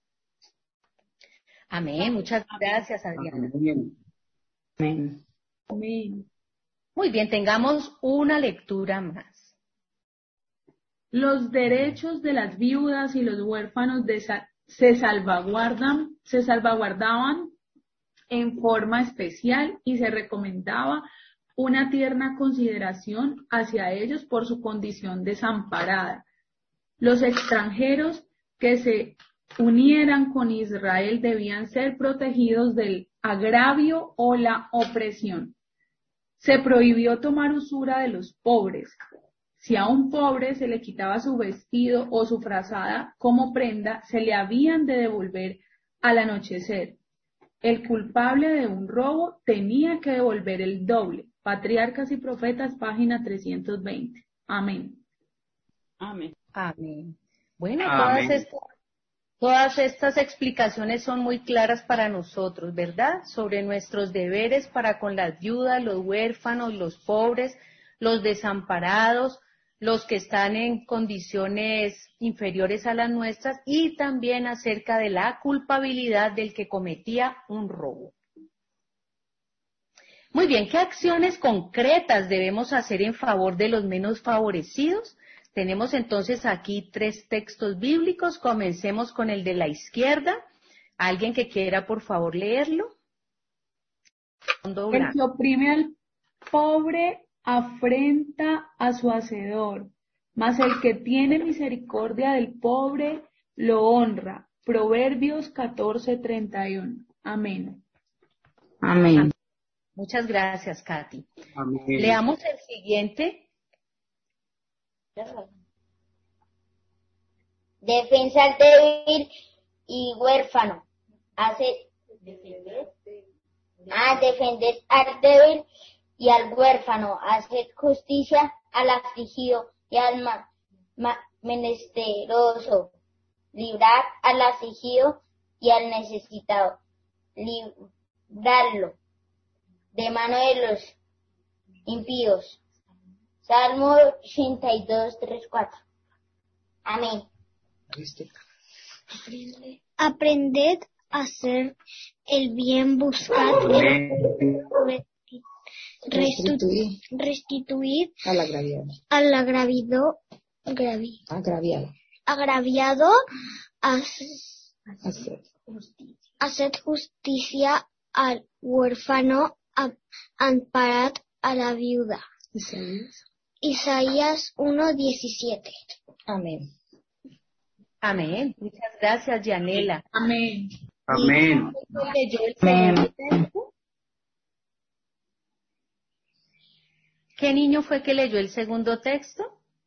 [SPEAKER 1] Amén. Muchas gracias, Adriana.
[SPEAKER 9] Amén. Amén.
[SPEAKER 8] Amén.
[SPEAKER 1] Muy bien, tengamos una lectura más.
[SPEAKER 8] Los derechos de las viudas y los huérfanos de sa- se salvaguardan, se salvaguardaban en forma especial y se recomendaba una tierna consideración hacia ellos por su condición desamparada. Los extranjeros que se unieran con Israel debían ser protegidos del agravio o la opresión. Se prohibió tomar usura de los pobres. Si a un pobre se le quitaba su vestido o su frazada como prenda, se le habían de devolver al anochecer. El culpable de un robo tenía que devolver el doble. Patriarcas y Profetas, página trescientos veinte. Amén.
[SPEAKER 9] Amén.
[SPEAKER 1] Amén. Bueno,
[SPEAKER 3] Amén.
[SPEAKER 1] todas estas, todas estas explicaciones son muy claras para nosotros, ¿verdad? Sobre nuestros deberes para con las viudas, los huérfanos, los pobres, los desamparados, los que están en condiciones inferiores a las nuestras, y también acerca de la culpabilidad del que cometía un robo. Muy bien, ¿qué acciones concretas debemos hacer en favor de los menos favorecidos? Tenemos entonces aquí tres textos bíblicos. Comencemos con el de la izquierda. ¿Alguien que quiera, por favor, leerlo?
[SPEAKER 8] El que oprime al pobre afrenta a su hacedor, mas el que tiene misericordia del pobre lo honra. Proverbios catorce treinta y uno. Amén.
[SPEAKER 9] Amén.
[SPEAKER 1] Muchas gracias, Katy.
[SPEAKER 3] Amén.
[SPEAKER 1] Leamos el siguiente.
[SPEAKER 12] Defensa al débil y huérfano. Hace ah, defender al débil y al huérfano. Hacer justicia al afligido y al ma, ma, menesteroso. Librar al afligido y al necesitado. Librarlo de mano de los impíos. Salmo ochenta y dos, tres, cuatro. Amén.
[SPEAKER 4] Aprended a hacer el bien, buscad el restituir, restituir
[SPEAKER 6] Al agraviado.
[SPEAKER 4] al agraviado, agravi-
[SPEAKER 6] Agraviado.
[SPEAKER 4] agraviado, haz-
[SPEAKER 6] Hacer.
[SPEAKER 4] haced justicia al huérfano, a- amparad a la viuda.
[SPEAKER 6] Isaías.
[SPEAKER 4] Isaías uno diecisiete.
[SPEAKER 6] Amén.
[SPEAKER 1] Amén. Muchas gracias, Yanela.
[SPEAKER 8] Amén.
[SPEAKER 3] Amén.
[SPEAKER 1] ¿Leyó el
[SPEAKER 9] Amén.
[SPEAKER 1] segundo texto? ¿Qué niño fue que leyó el segundo texto?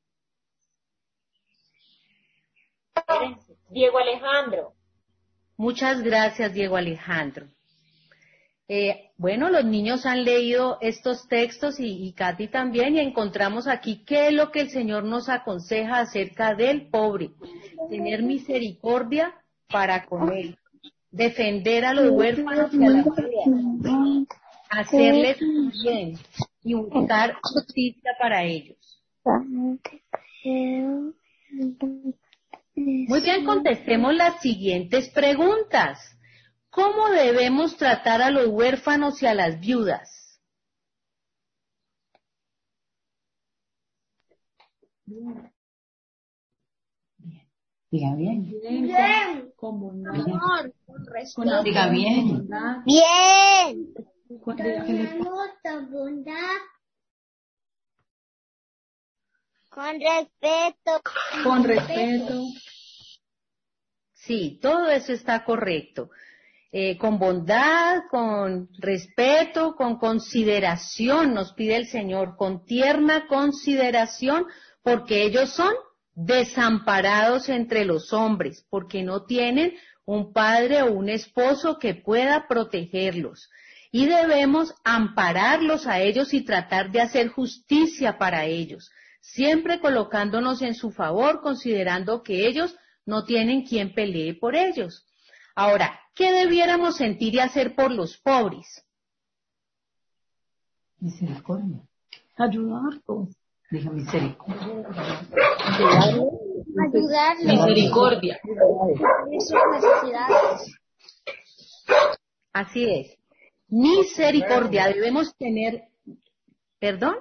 [SPEAKER 2] Diego Alejandro.
[SPEAKER 1] Muchas gracias, Diego Alejandro. Eh, bueno, los niños han leído estos textos y, y Katy también, y encontramos aquí qué es lo que el Señor nos aconseja acerca del pobre. Tener misericordia para con él, defender a los huérfanos y a las viudas, hacerles bien y buscar justicia para ellos. Muy bien, contestemos las siguientes preguntas. ¿Cómo debemos tratar a los huérfanos y a las viudas?
[SPEAKER 6] Diga bien.
[SPEAKER 8] Bien. Con bondad.
[SPEAKER 4] Amor, con
[SPEAKER 8] Con
[SPEAKER 4] respeto.
[SPEAKER 6] Diga bien.
[SPEAKER 8] bondad.
[SPEAKER 12] Bien.
[SPEAKER 8] Con- diga que le-
[SPEAKER 4] Con bondad. Con respeto.
[SPEAKER 8] Con respeto.
[SPEAKER 1] Sí, todo eso está correcto. Eh, con bondad, con respeto, con consideración, nos pide el Señor, con tierna consideración, porque ellos son desamparados entre los hombres, porque no tienen un padre o un esposo que pueda protegerlos. Y debemos ampararlos a ellos y tratar de hacer justicia para ellos, siempre colocándonos en su favor, considerando que ellos no tienen quien pelee por ellos. Ahora, ¿qué debiéramos sentir y hacer por los pobres?
[SPEAKER 6] Misericordia.
[SPEAKER 8] Ayudarlos.
[SPEAKER 6] Diga misericordia.
[SPEAKER 4] Ayudarles
[SPEAKER 6] Misericordia.
[SPEAKER 4] en sus necesidades.
[SPEAKER 1] Así es. Misericordia. Debemos tener, ¿perdón?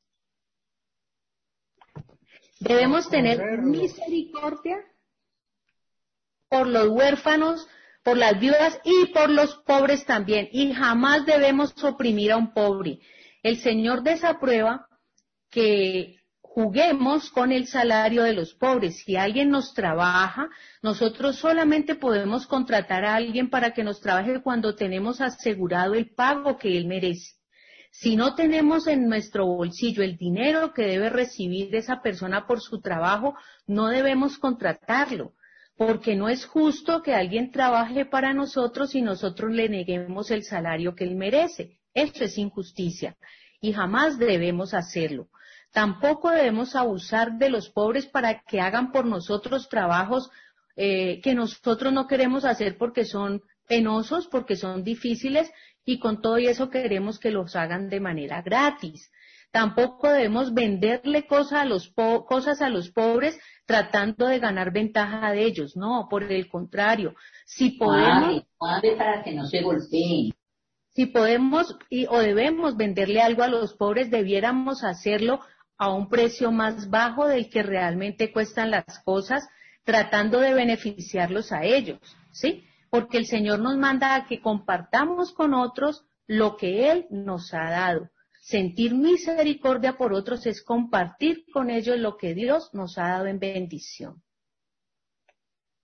[SPEAKER 1] Debemos tener misericordia por los huérfanos, por las viudas y por los pobres también. Y jamás debemos oprimir a un pobre. El Señor desaprueba que juguemos con el salario de los pobres. Si alguien nos trabaja, nosotros solamente podemos contratar a alguien para que nos trabaje cuando tenemos asegurado el pago que él merece. Si no tenemos en nuestro bolsillo el dinero que debe recibir esa persona por su trabajo, no debemos contratarlo, porque no es justo que alguien trabaje para nosotros y nosotros le neguemos el salario que él merece. Eso es injusticia y jamás debemos hacerlo. Tampoco debemos abusar de los pobres para que hagan por nosotros trabajos eh, que nosotros no queremos hacer porque son penosos, porque son difíciles, y con todo y eso queremos que los hagan de manera gratis. Tampoco debemos venderle cosas a los, po cosas a los pobres tratando de ganar ventaja de ellos. No, por el contrario. Si podemos,
[SPEAKER 6] Suave para que no se golpeen.
[SPEAKER 1] si podemos y, o debemos venderle algo a los pobres, debiéramos hacerlo a un precio más bajo del que realmente cuestan las cosas, tratando de beneficiarlos a ellos, ¿sí? Porque el Señor nos manda a que compartamos con otros lo que Él nos ha dado. Sentir misericordia por otros es compartir con ellos lo que Dios nos ha dado en bendición.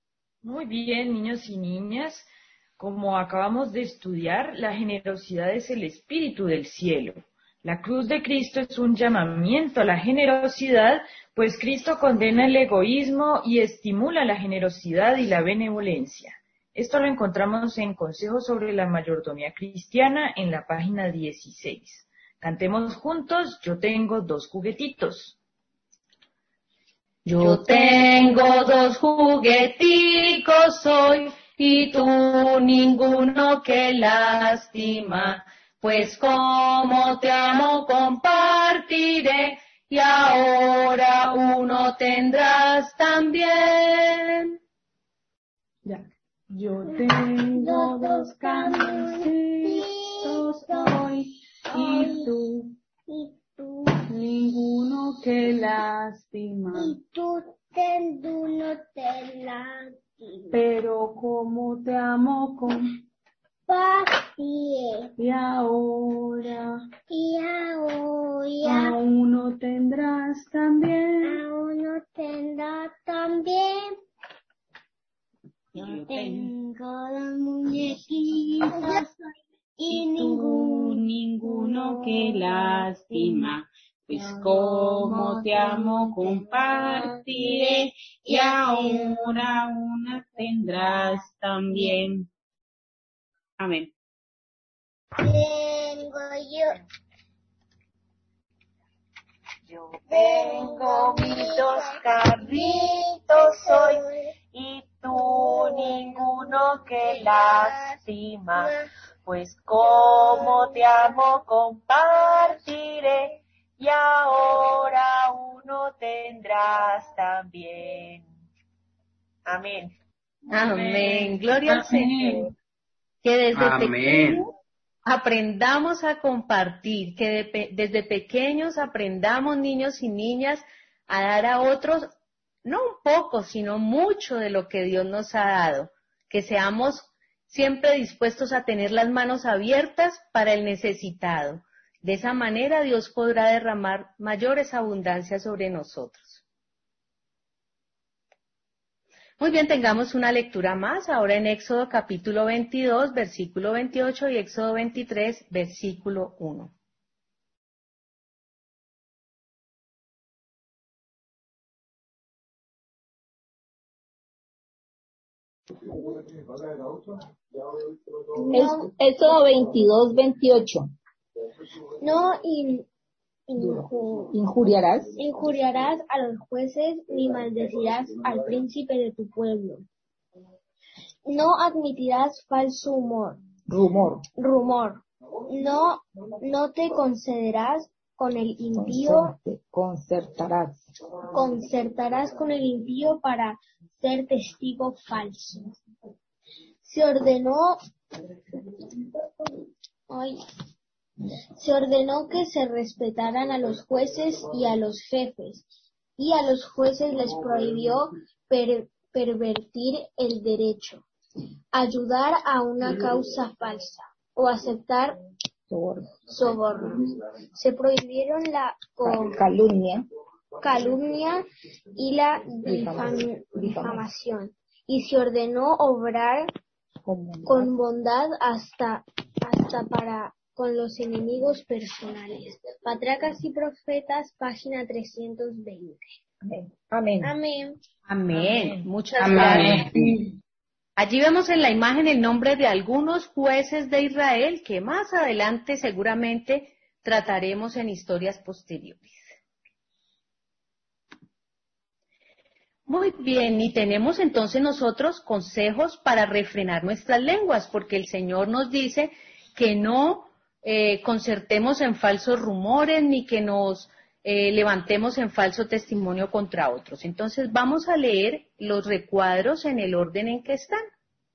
[SPEAKER 7] Muy bien, niños y niñas. Como acabamos de estudiar, la generosidad es el espíritu del cielo. La cruz de Cristo es un llamamiento a la generosidad, pues Cristo condena el egoísmo y estimula la generosidad y la benevolencia. Esto lo encontramos en Consejos sobre la Mayordomía Cristiana en la página dieciséis. Cantemos juntos, yo tengo dos juguetitos.
[SPEAKER 1] Yo tengo dos jugueticos hoy y tú ninguno, que lástima. Pues como te amo compartiré y ahora uno tendrás también.
[SPEAKER 8] Ya. Yo tengo dos camisitos hoy y tú, ninguno, que lástima.
[SPEAKER 4] Y tú ninguno te lástima.
[SPEAKER 8] Pero como te amo con
[SPEAKER 4] Pastie.
[SPEAKER 8] y ahora,
[SPEAKER 4] Y ahora,
[SPEAKER 8] a uno tendrás también.
[SPEAKER 4] a uno tendrás también. Yo tengo dos muñequitos y ninguno,
[SPEAKER 9] ninguno, que lástima. Pues como te amo compartiré y ahora una tendrás también. Amén.
[SPEAKER 4] tengo yo.
[SPEAKER 2] Yo tengo mis dos carritos hoy y tú ninguno, que lástima. Pues como te amo compartiré y ahora uno tendrás también. Amén.
[SPEAKER 1] Amén. Gloria al
[SPEAKER 9] Amén.
[SPEAKER 1] Señor. Que desde
[SPEAKER 3] Amén.
[SPEAKER 1] pequeños aprendamos a compartir, que de pe- desde pequeños aprendamos, niños y niñas, a dar a otros, no un poco, sino mucho de lo que Dios nos ha dado. Que seamos siempre dispuestos a tener las manos abiertas para el necesitado. De esa manera Dios podrá derramar mayores abundancias sobre nosotros. Muy bien, tengamos una lectura más, ahora en Éxodo capítulo veintidós, versículo veintiocho y Éxodo veintitrés, versículo uno.
[SPEAKER 6] Es- Éxodo veintidós, veintiocho.
[SPEAKER 4] No in- inju-
[SPEAKER 6] Injuriarás.
[SPEAKER 4] injuriarás a los jueces ni maldecirás al príncipe de tu pueblo. No admitirás falso humor,
[SPEAKER 6] Rumor.
[SPEAKER 4] rumor. No, no te concederás con el impío,
[SPEAKER 6] Concerte- Concertarás.
[SPEAKER 4] concertarás con el impío para ser testigo falso. Se ordenó, ay, se ordenó que se respetaran a los jueces y a los jefes, y a los jueces les prohibió per- pervertir el derecho, ayudar a una causa falsa o aceptar
[SPEAKER 6] Soborno.
[SPEAKER 4] sobornos. Se prohibieron la co-
[SPEAKER 6] Calumnia.
[SPEAKER 4] calumnia y la difam- difamación, y se ordenó obrar con bondad hasta, hasta para con los enemigos personales. Patriarcas y Profetas, página trescientos veinte.
[SPEAKER 6] Amén.
[SPEAKER 4] Amén.
[SPEAKER 1] Amén. Muchas
[SPEAKER 9] Amén.
[SPEAKER 1] gracias. Allí vemos en la imagen el nombre de algunos jueces de Israel que más adelante seguramente trataremos en historias posteriores. Muy bien, y tenemos entonces nosotros consejos para refrenar nuestras lenguas, porque el Señor nos dice que no eh, concertemos en falsos rumores ni que nos eh, levantemos en falso testimonio contra otros. Entonces vamos a leer los recuadros en el orden en que están.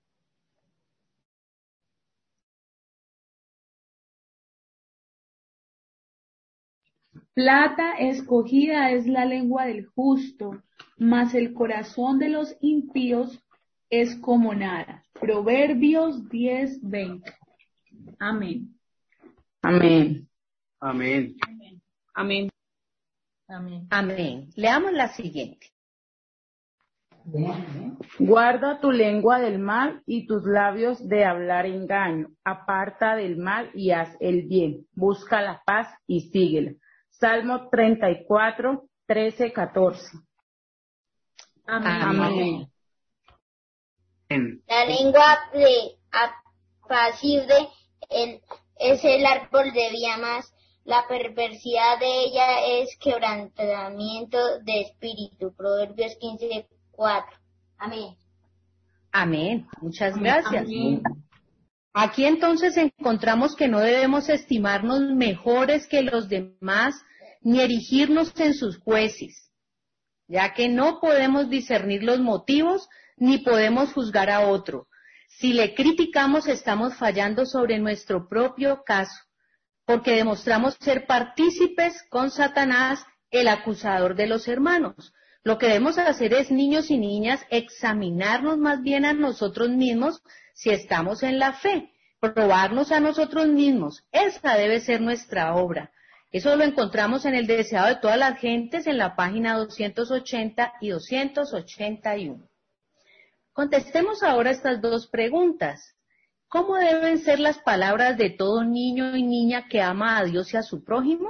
[SPEAKER 8] Plata escogida es la lengua del justo, mas el corazón de los impíos es como nada. Proverbios diez, veinte. Amén.
[SPEAKER 9] Amén.
[SPEAKER 3] Amén.
[SPEAKER 9] Amén.
[SPEAKER 7] Amén.
[SPEAKER 1] Amén. Leamos la siguiente.
[SPEAKER 9] Guarda tu lengua del mal y tus labios de hablar engaño. Aparta del mal y haz el bien. Busca la paz y síguela. Salmo treinta y cuatro, trece, catorce.
[SPEAKER 8] Amén.
[SPEAKER 9] Amén.
[SPEAKER 3] Amén.
[SPEAKER 12] La lengua de apacible el, es el árbol de vida, más la perversidad de ella es quebrantamiento de espíritu. Proverbios quince, cuatro. Amén.
[SPEAKER 1] Amén. Muchas gracias.
[SPEAKER 8] Amén.
[SPEAKER 1] Aquí entonces encontramos que no debemos estimarnos mejores que los demás ni erigirnos en sus jueces, ya que no podemos discernir los motivos ni podemos juzgar a otro. Si le criticamos, estamos fallando sobre nuestro propio caso, porque demostramos ser partícipes con Satanás, el acusador de los hermanos. Lo que debemos hacer es, niños y niñas, examinarnos más bien a nosotros mismos si estamos en la fe, probarnos a nosotros mismos. Esa debe ser nuestra obra. Eso lo encontramos en el deseado de todas las gentes en la página doscientos ochenta y doscientos ochenta y uno. Contestemos ahora estas dos preguntas. ¿Cómo deben ser las palabras de todo niño y niña que ama a Dios y a su prójimo?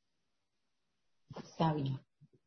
[SPEAKER 9] Sabio.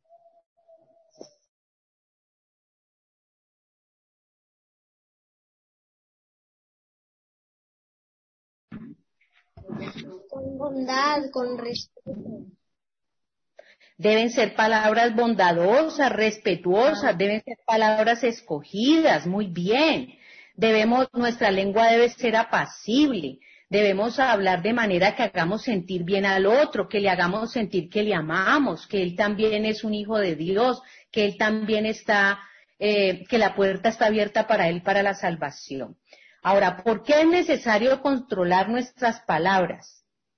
[SPEAKER 4] Con bondad, con respeto.
[SPEAKER 1] Deben ser palabras bondadosas, respetuosas, deben ser palabras escogidas, muy bien. Debemos, nuestra lengua debe ser apacible, debemos hablar de manera que hagamos sentir bien al otro, que le hagamos sentir que le amamos, que él también es un hijo de Dios, que él también está, eh, que la puerta está abierta para él para la salvación. Ahora, ¿por qué es necesario controlar nuestras palabras?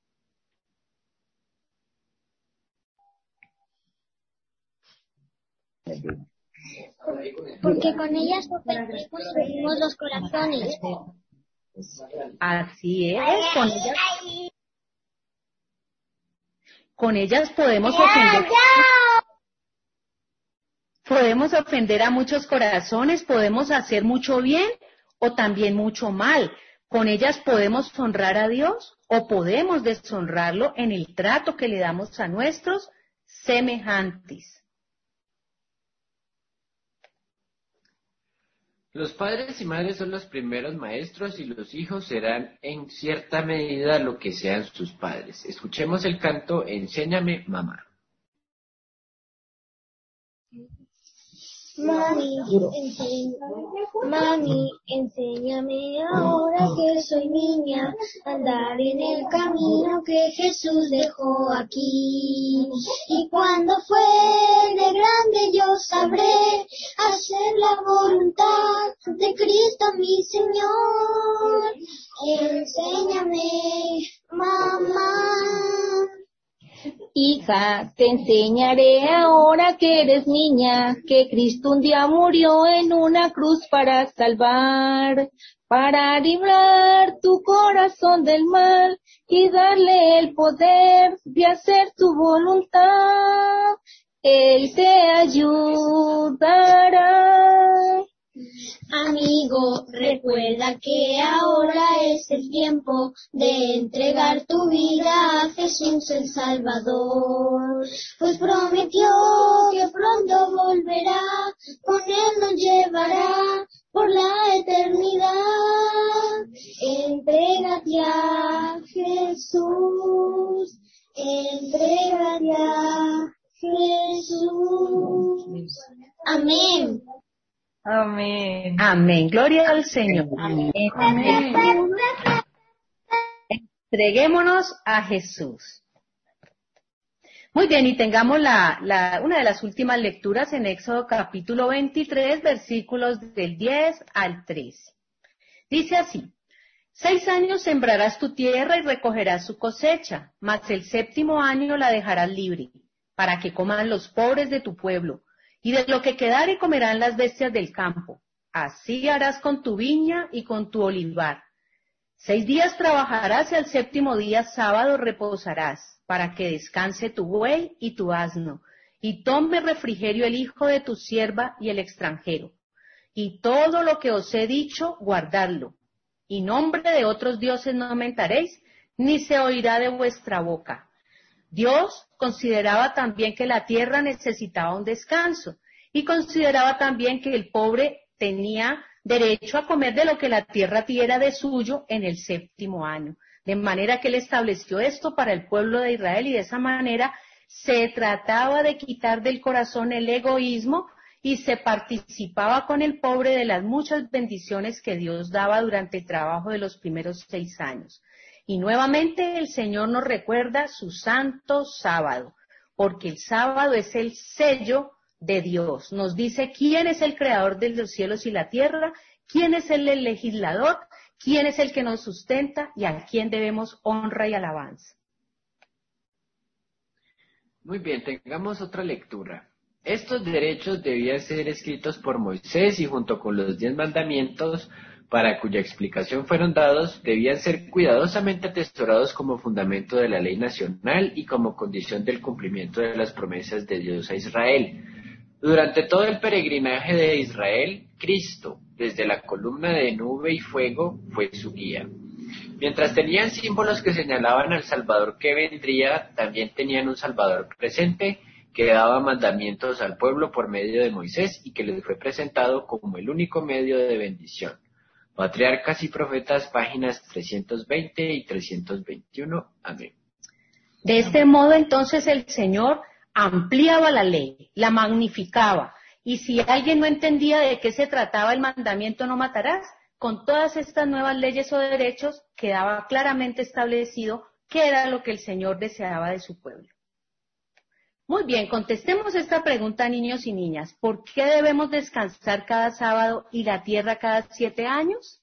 [SPEAKER 4] Porque con ellas ofendemos los corazones.
[SPEAKER 1] Así es, con ellas, con ellas podemos ofender, podemos ofender a muchos corazones, podemos hacer mucho bien o también mucho mal. Con ellas podemos honrar a Dios o podemos deshonrarlo en el trato que le damos a nuestros semejantes.
[SPEAKER 5] Los padres y madres son los primeros maestros y los hijos serán en cierta medida lo que sean sus padres. Escuchemos el canto Enséñame, mamá.
[SPEAKER 4] Mami, enséñame, mami, enséñame ahora que soy niña, andar en el camino que Jesús dejó aquí. Y cuando fue de grande yo sabré hacer la voluntad de Cristo mi Señor. Enséñame, mamá.
[SPEAKER 6] Hija, te enseñaré ahora que eres niña, que Cristo un día murió en una cruz para salvar, para librar tu corazón del mal y darle el poder de hacer tu voluntad. Él te ayudará.
[SPEAKER 4] Amigo, recuerda que ahora es el tiempo de entregar tu vida a Jesús el Salvador, pues prometió que pronto volverá, con Él nos llevará por la eternidad. Entrégate a Jesús, entrégate a Jesús. Amén.
[SPEAKER 7] Amén.
[SPEAKER 1] Amén. Gloria al Señor.
[SPEAKER 9] Amén.
[SPEAKER 1] Amén. Entreguémonos a Jesús. Muy bien, y tengamos la, la, una de las últimas lecturas en Éxodo capítulo veintitrés, versículos del diez al trece. Dice así: Seis años sembrarás tu tierra y recogerás su cosecha, mas el séptimo año la dejarás libre, para que coman los pobres de tu pueblo, y de lo que quedare comerán las bestias del campo. Así harás con tu viña y con tu olivar. Seis días trabajarás y al séptimo día sábado reposarás, para que descanse tu buey y tu asno, y tome refrigerio el hijo de tu sierva y el extranjero. y todo lo que os he dicho, guardadlo. Y nombre de otros dioses no mentaréis, ni se oirá de vuestra boca. Dios consideraba también que la tierra necesitaba un descanso, y consideraba también que el pobre tenía derecho a comer de lo que la tierra diera de suyo en el séptimo año. De manera que él estableció esto para el pueblo de Israel, y de esa manera se trataba de quitar del corazón el egoísmo y se participaba con el pobre de las muchas bendiciones que Dios daba durante el trabajo de los primeros seis años. Y nuevamente el Señor nos recuerda su santo sábado, porque el sábado es el sello de Dios. Nos dice quién es el creador de los cielos y la tierra, quién es el legislador, quién es el que nos sustenta y a quién debemos honra y alabanza.
[SPEAKER 5] Muy bien, tengamos otra lectura. Estos derechos debían ser escritos por Moisés y junto con los diez mandamientos, para cuya explicación fueron dados, debían ser cuidadosamente atesorados como fundamento de la ley nacional y como condición del cumplimiento de las promesas de Dios a Israel. Durante todo el peregrinaje de Israel, Cristo, desde la columna de nube y fuego, fue su guía. Mientras tenían símbolos que señalaban al Salvador que vendría, también tenían un Salvador presente que daba mandamientos al pueblo por medio de Moisés y que les fue presentado como el único medio de bendición. Patriarcas y Profetas, páginas trescientos veinte y trescientos veintiuno. Amén.
[SPEAKER 1] De este modo, entonces, el Señor ampliaba la ley, la magnificaba, y si alguien no entendía de qué se trataba el mandamiento no matarás, con todas estas nuevas leyes o derechos quedaba claramente establecido qué era lo que el Señor deseaba de su pueblo. Muy bien, contestemos esta pregunta, niños y niñas. ¿Por qué debemos descansar cada sábado y la tierra cada siete años?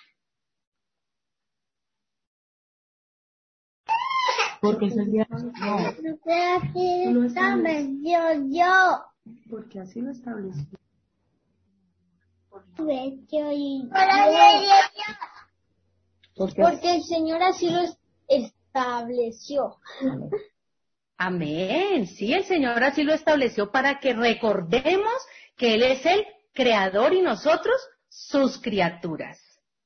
[SPEAKER 9] Porque es el día no.
[SPEAKER 4] Porque así lo estableció yo.
[SPEAKER 8] Porque así lo estableció.
[SPEAKER 4] Porque el Señor así lo estableció.
[SPEAKER 1] Amén. Sí, el Señor así lo estableció para que recordemos que Él es el creador y nosotros sus criaturas.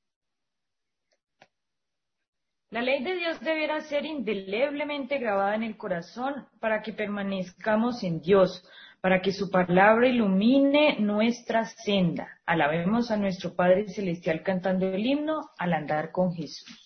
[SPEAKER 7] La ley de Dios debiera ser indeleblemente grabada en el corazón para que permanezcamos en Dios, para que su palabra ilumine nuestra senda. Alabemos a nuestro Padre Celestial cantando el himno al andar con Jesús.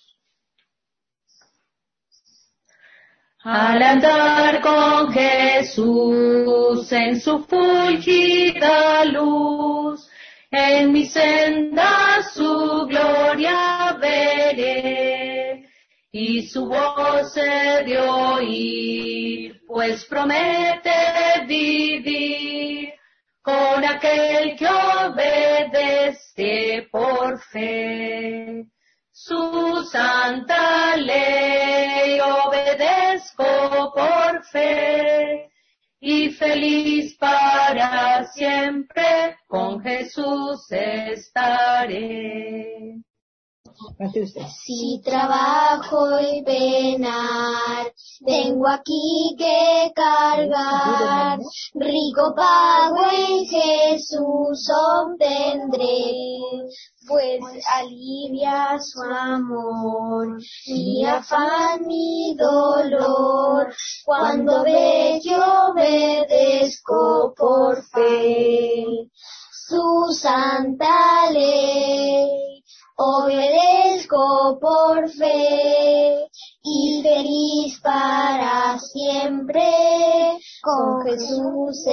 [SPEAKER 1] Al andar con Jesús en su fulgida luz, en mi senda su gloria veré, y su voz he de oír, pues promete vivir con aquel que obedece por fe. Su santa ley obedezco por fe, y feliz para siempre con Jesús estaré.
[SPEAKER 4] Si trabajo y penar, tengo aquí que cargar, rico pago en Jesús obtendré, pues alivia su amor, mi afán, mi dolor, cuando ve que obedezco por fe, su santa ley. Obedezco por fe y feliz para siempre con Jesús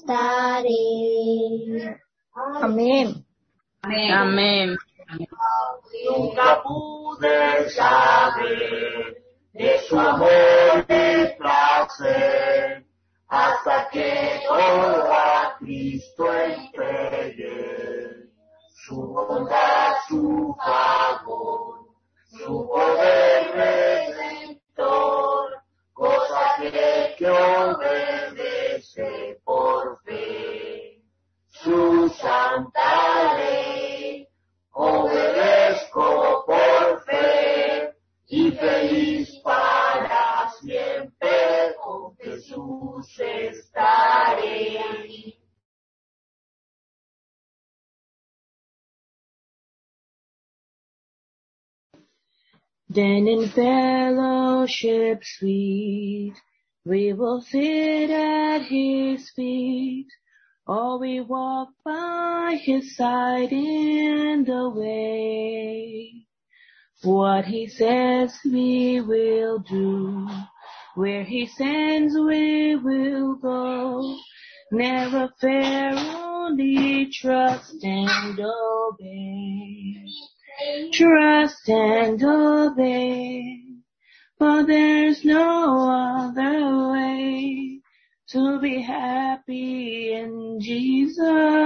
[SPEAKER 4] estaré.
[SPEAKER 6] Amén.
[SPEAKER 9] Amén.
[SPEAKER 11] Nunca pude saber de su amor y placer hasta que todo a Cristo entregué. Su bondad, su favor, su poder redentor, cosa que, que obedece por fe. Su santa ley, obedezco por fe, y feliz para siempre con Jesús estaré.
[SPEAKER 10] Then in fellowship sweet, we will sit at his feet, or we walk by his side in the way. What he says we will do, where he sends we will go. Never fear, only trust and obey. Trust and obey, for there's no other way to be happy in Jesus,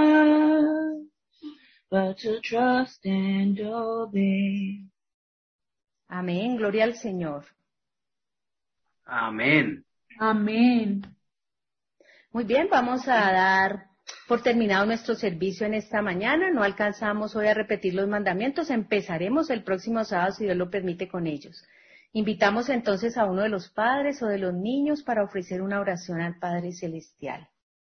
[SPEAKER 10] but to trust and obey.
[SPEAKER 1] Amén, gloria al Señor.
[SPEAKER 3] Amén.
[SPEAKER 8] Amén.
[SPEAKER 1] Muy bien, vamos a dar por terminado nuestro servicio en esta mañana. No alcanzamos hoy a repetir los mandamientos. Empezaremos el próximo sábado, si Dios lo permite, con ellos. Invitamos entonces a uno de los padres o de los niños para ofrecer una oración al Padre Celestial.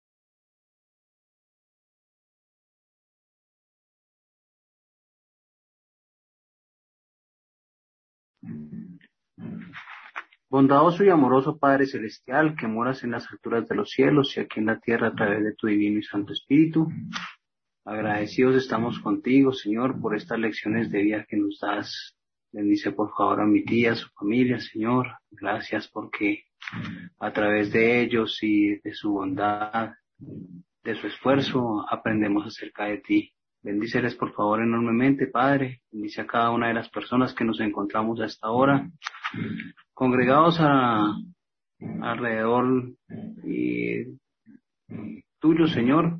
[SPEAKER 3] Bondadoso y amoroso Padre Celestial, que moras en las alturas de los cielos y aquí en la tierra a través de tu divino y santo Espíritu, agradecidos estamos contigo, Señor, por estas lecciones de vida que nos das. Bendice por favor a mi tía, a su familia, Señor. Gracias porque a través de ellos y de su bondad, de su esfuerzo, aprendemos acerca de ti. Bendíceles por favor enormemente, Padre. Bendice a cada una de las personas que nos encontramos a esta hora, congregados a, alrededor y, tuyo, Señor.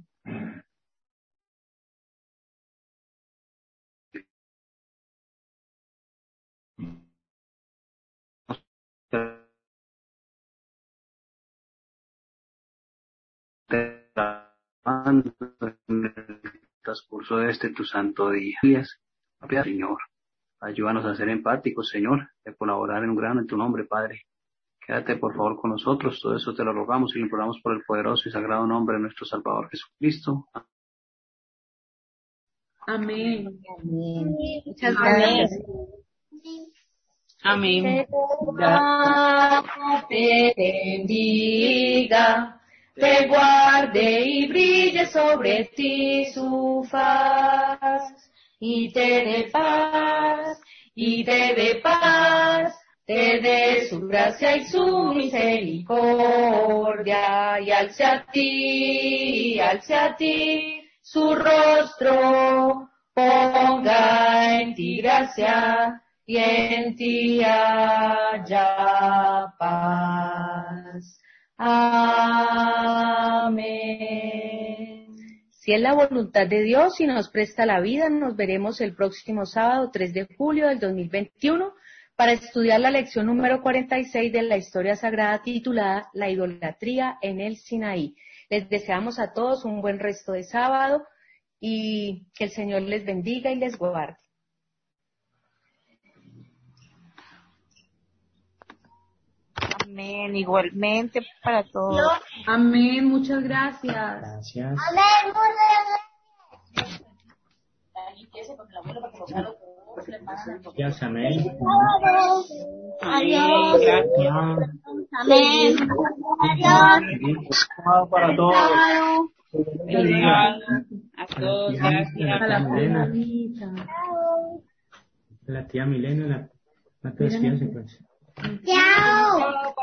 [SPEAKER 3] En el transcurso de este tu santo día, Señor, ayúdanos a ser empáticos, Señor, y a colaborar en un grano en tu nombre, Padre. Quédate por favor con nosotros, todo eso te lo rogamos y lo imploramos por el poderoso y sagrado nombre de nuestro Salvador Jesucristo.
[SPEAKER 8] Amén.
[SPEAKER 1] Amén. Muchas gracias.
[SPEAKER 9] Amén.
[SPEAKER 1] Te bendiga, te guarde y brille sobre ti su faz, y te dé paz, y te dé paz, te dé su gracia y su misericordia, y alce a ti, alce a ti su rostro, ponga en ti gracia, y en ti haya paz. Amén. Si es la voluntad de Dios y nos presta la vida, nos veremos el próximo sábado tres de julio del dos mil veintiuno para estudiar la lección número cuarenta y seis de la historia sagrada titulada La idolatría en el Sinaí. Les deseamos a todos un buen resto de sábado y que el Señor les bendiga y les guarde.
[SPEAKER 9] Amén, igualmente para todos.
[SPEAKER 8] Amén, muchas gracias.
[SPEAKER 5] Gracias.
[SPEAKER 12] Amén,
[SPEAKER 5] Gracias, amén.
[SPEAKER 12] Adiós.
[SPEAKER 5] Gracias.
[SPEAKER 12] Amén. Adiós.
[SPEAKER 3] Para todos.
[SPEAKER 9] A todos, gracias.
[SPEAKER 8] A la
[SPEAKER 5] Milena.
[SPEAKER 8] Juanita.
[SPEAKER 5] La tía Milena, la, la tía Ciencio, pues.
[SPEAKER 12] Chao.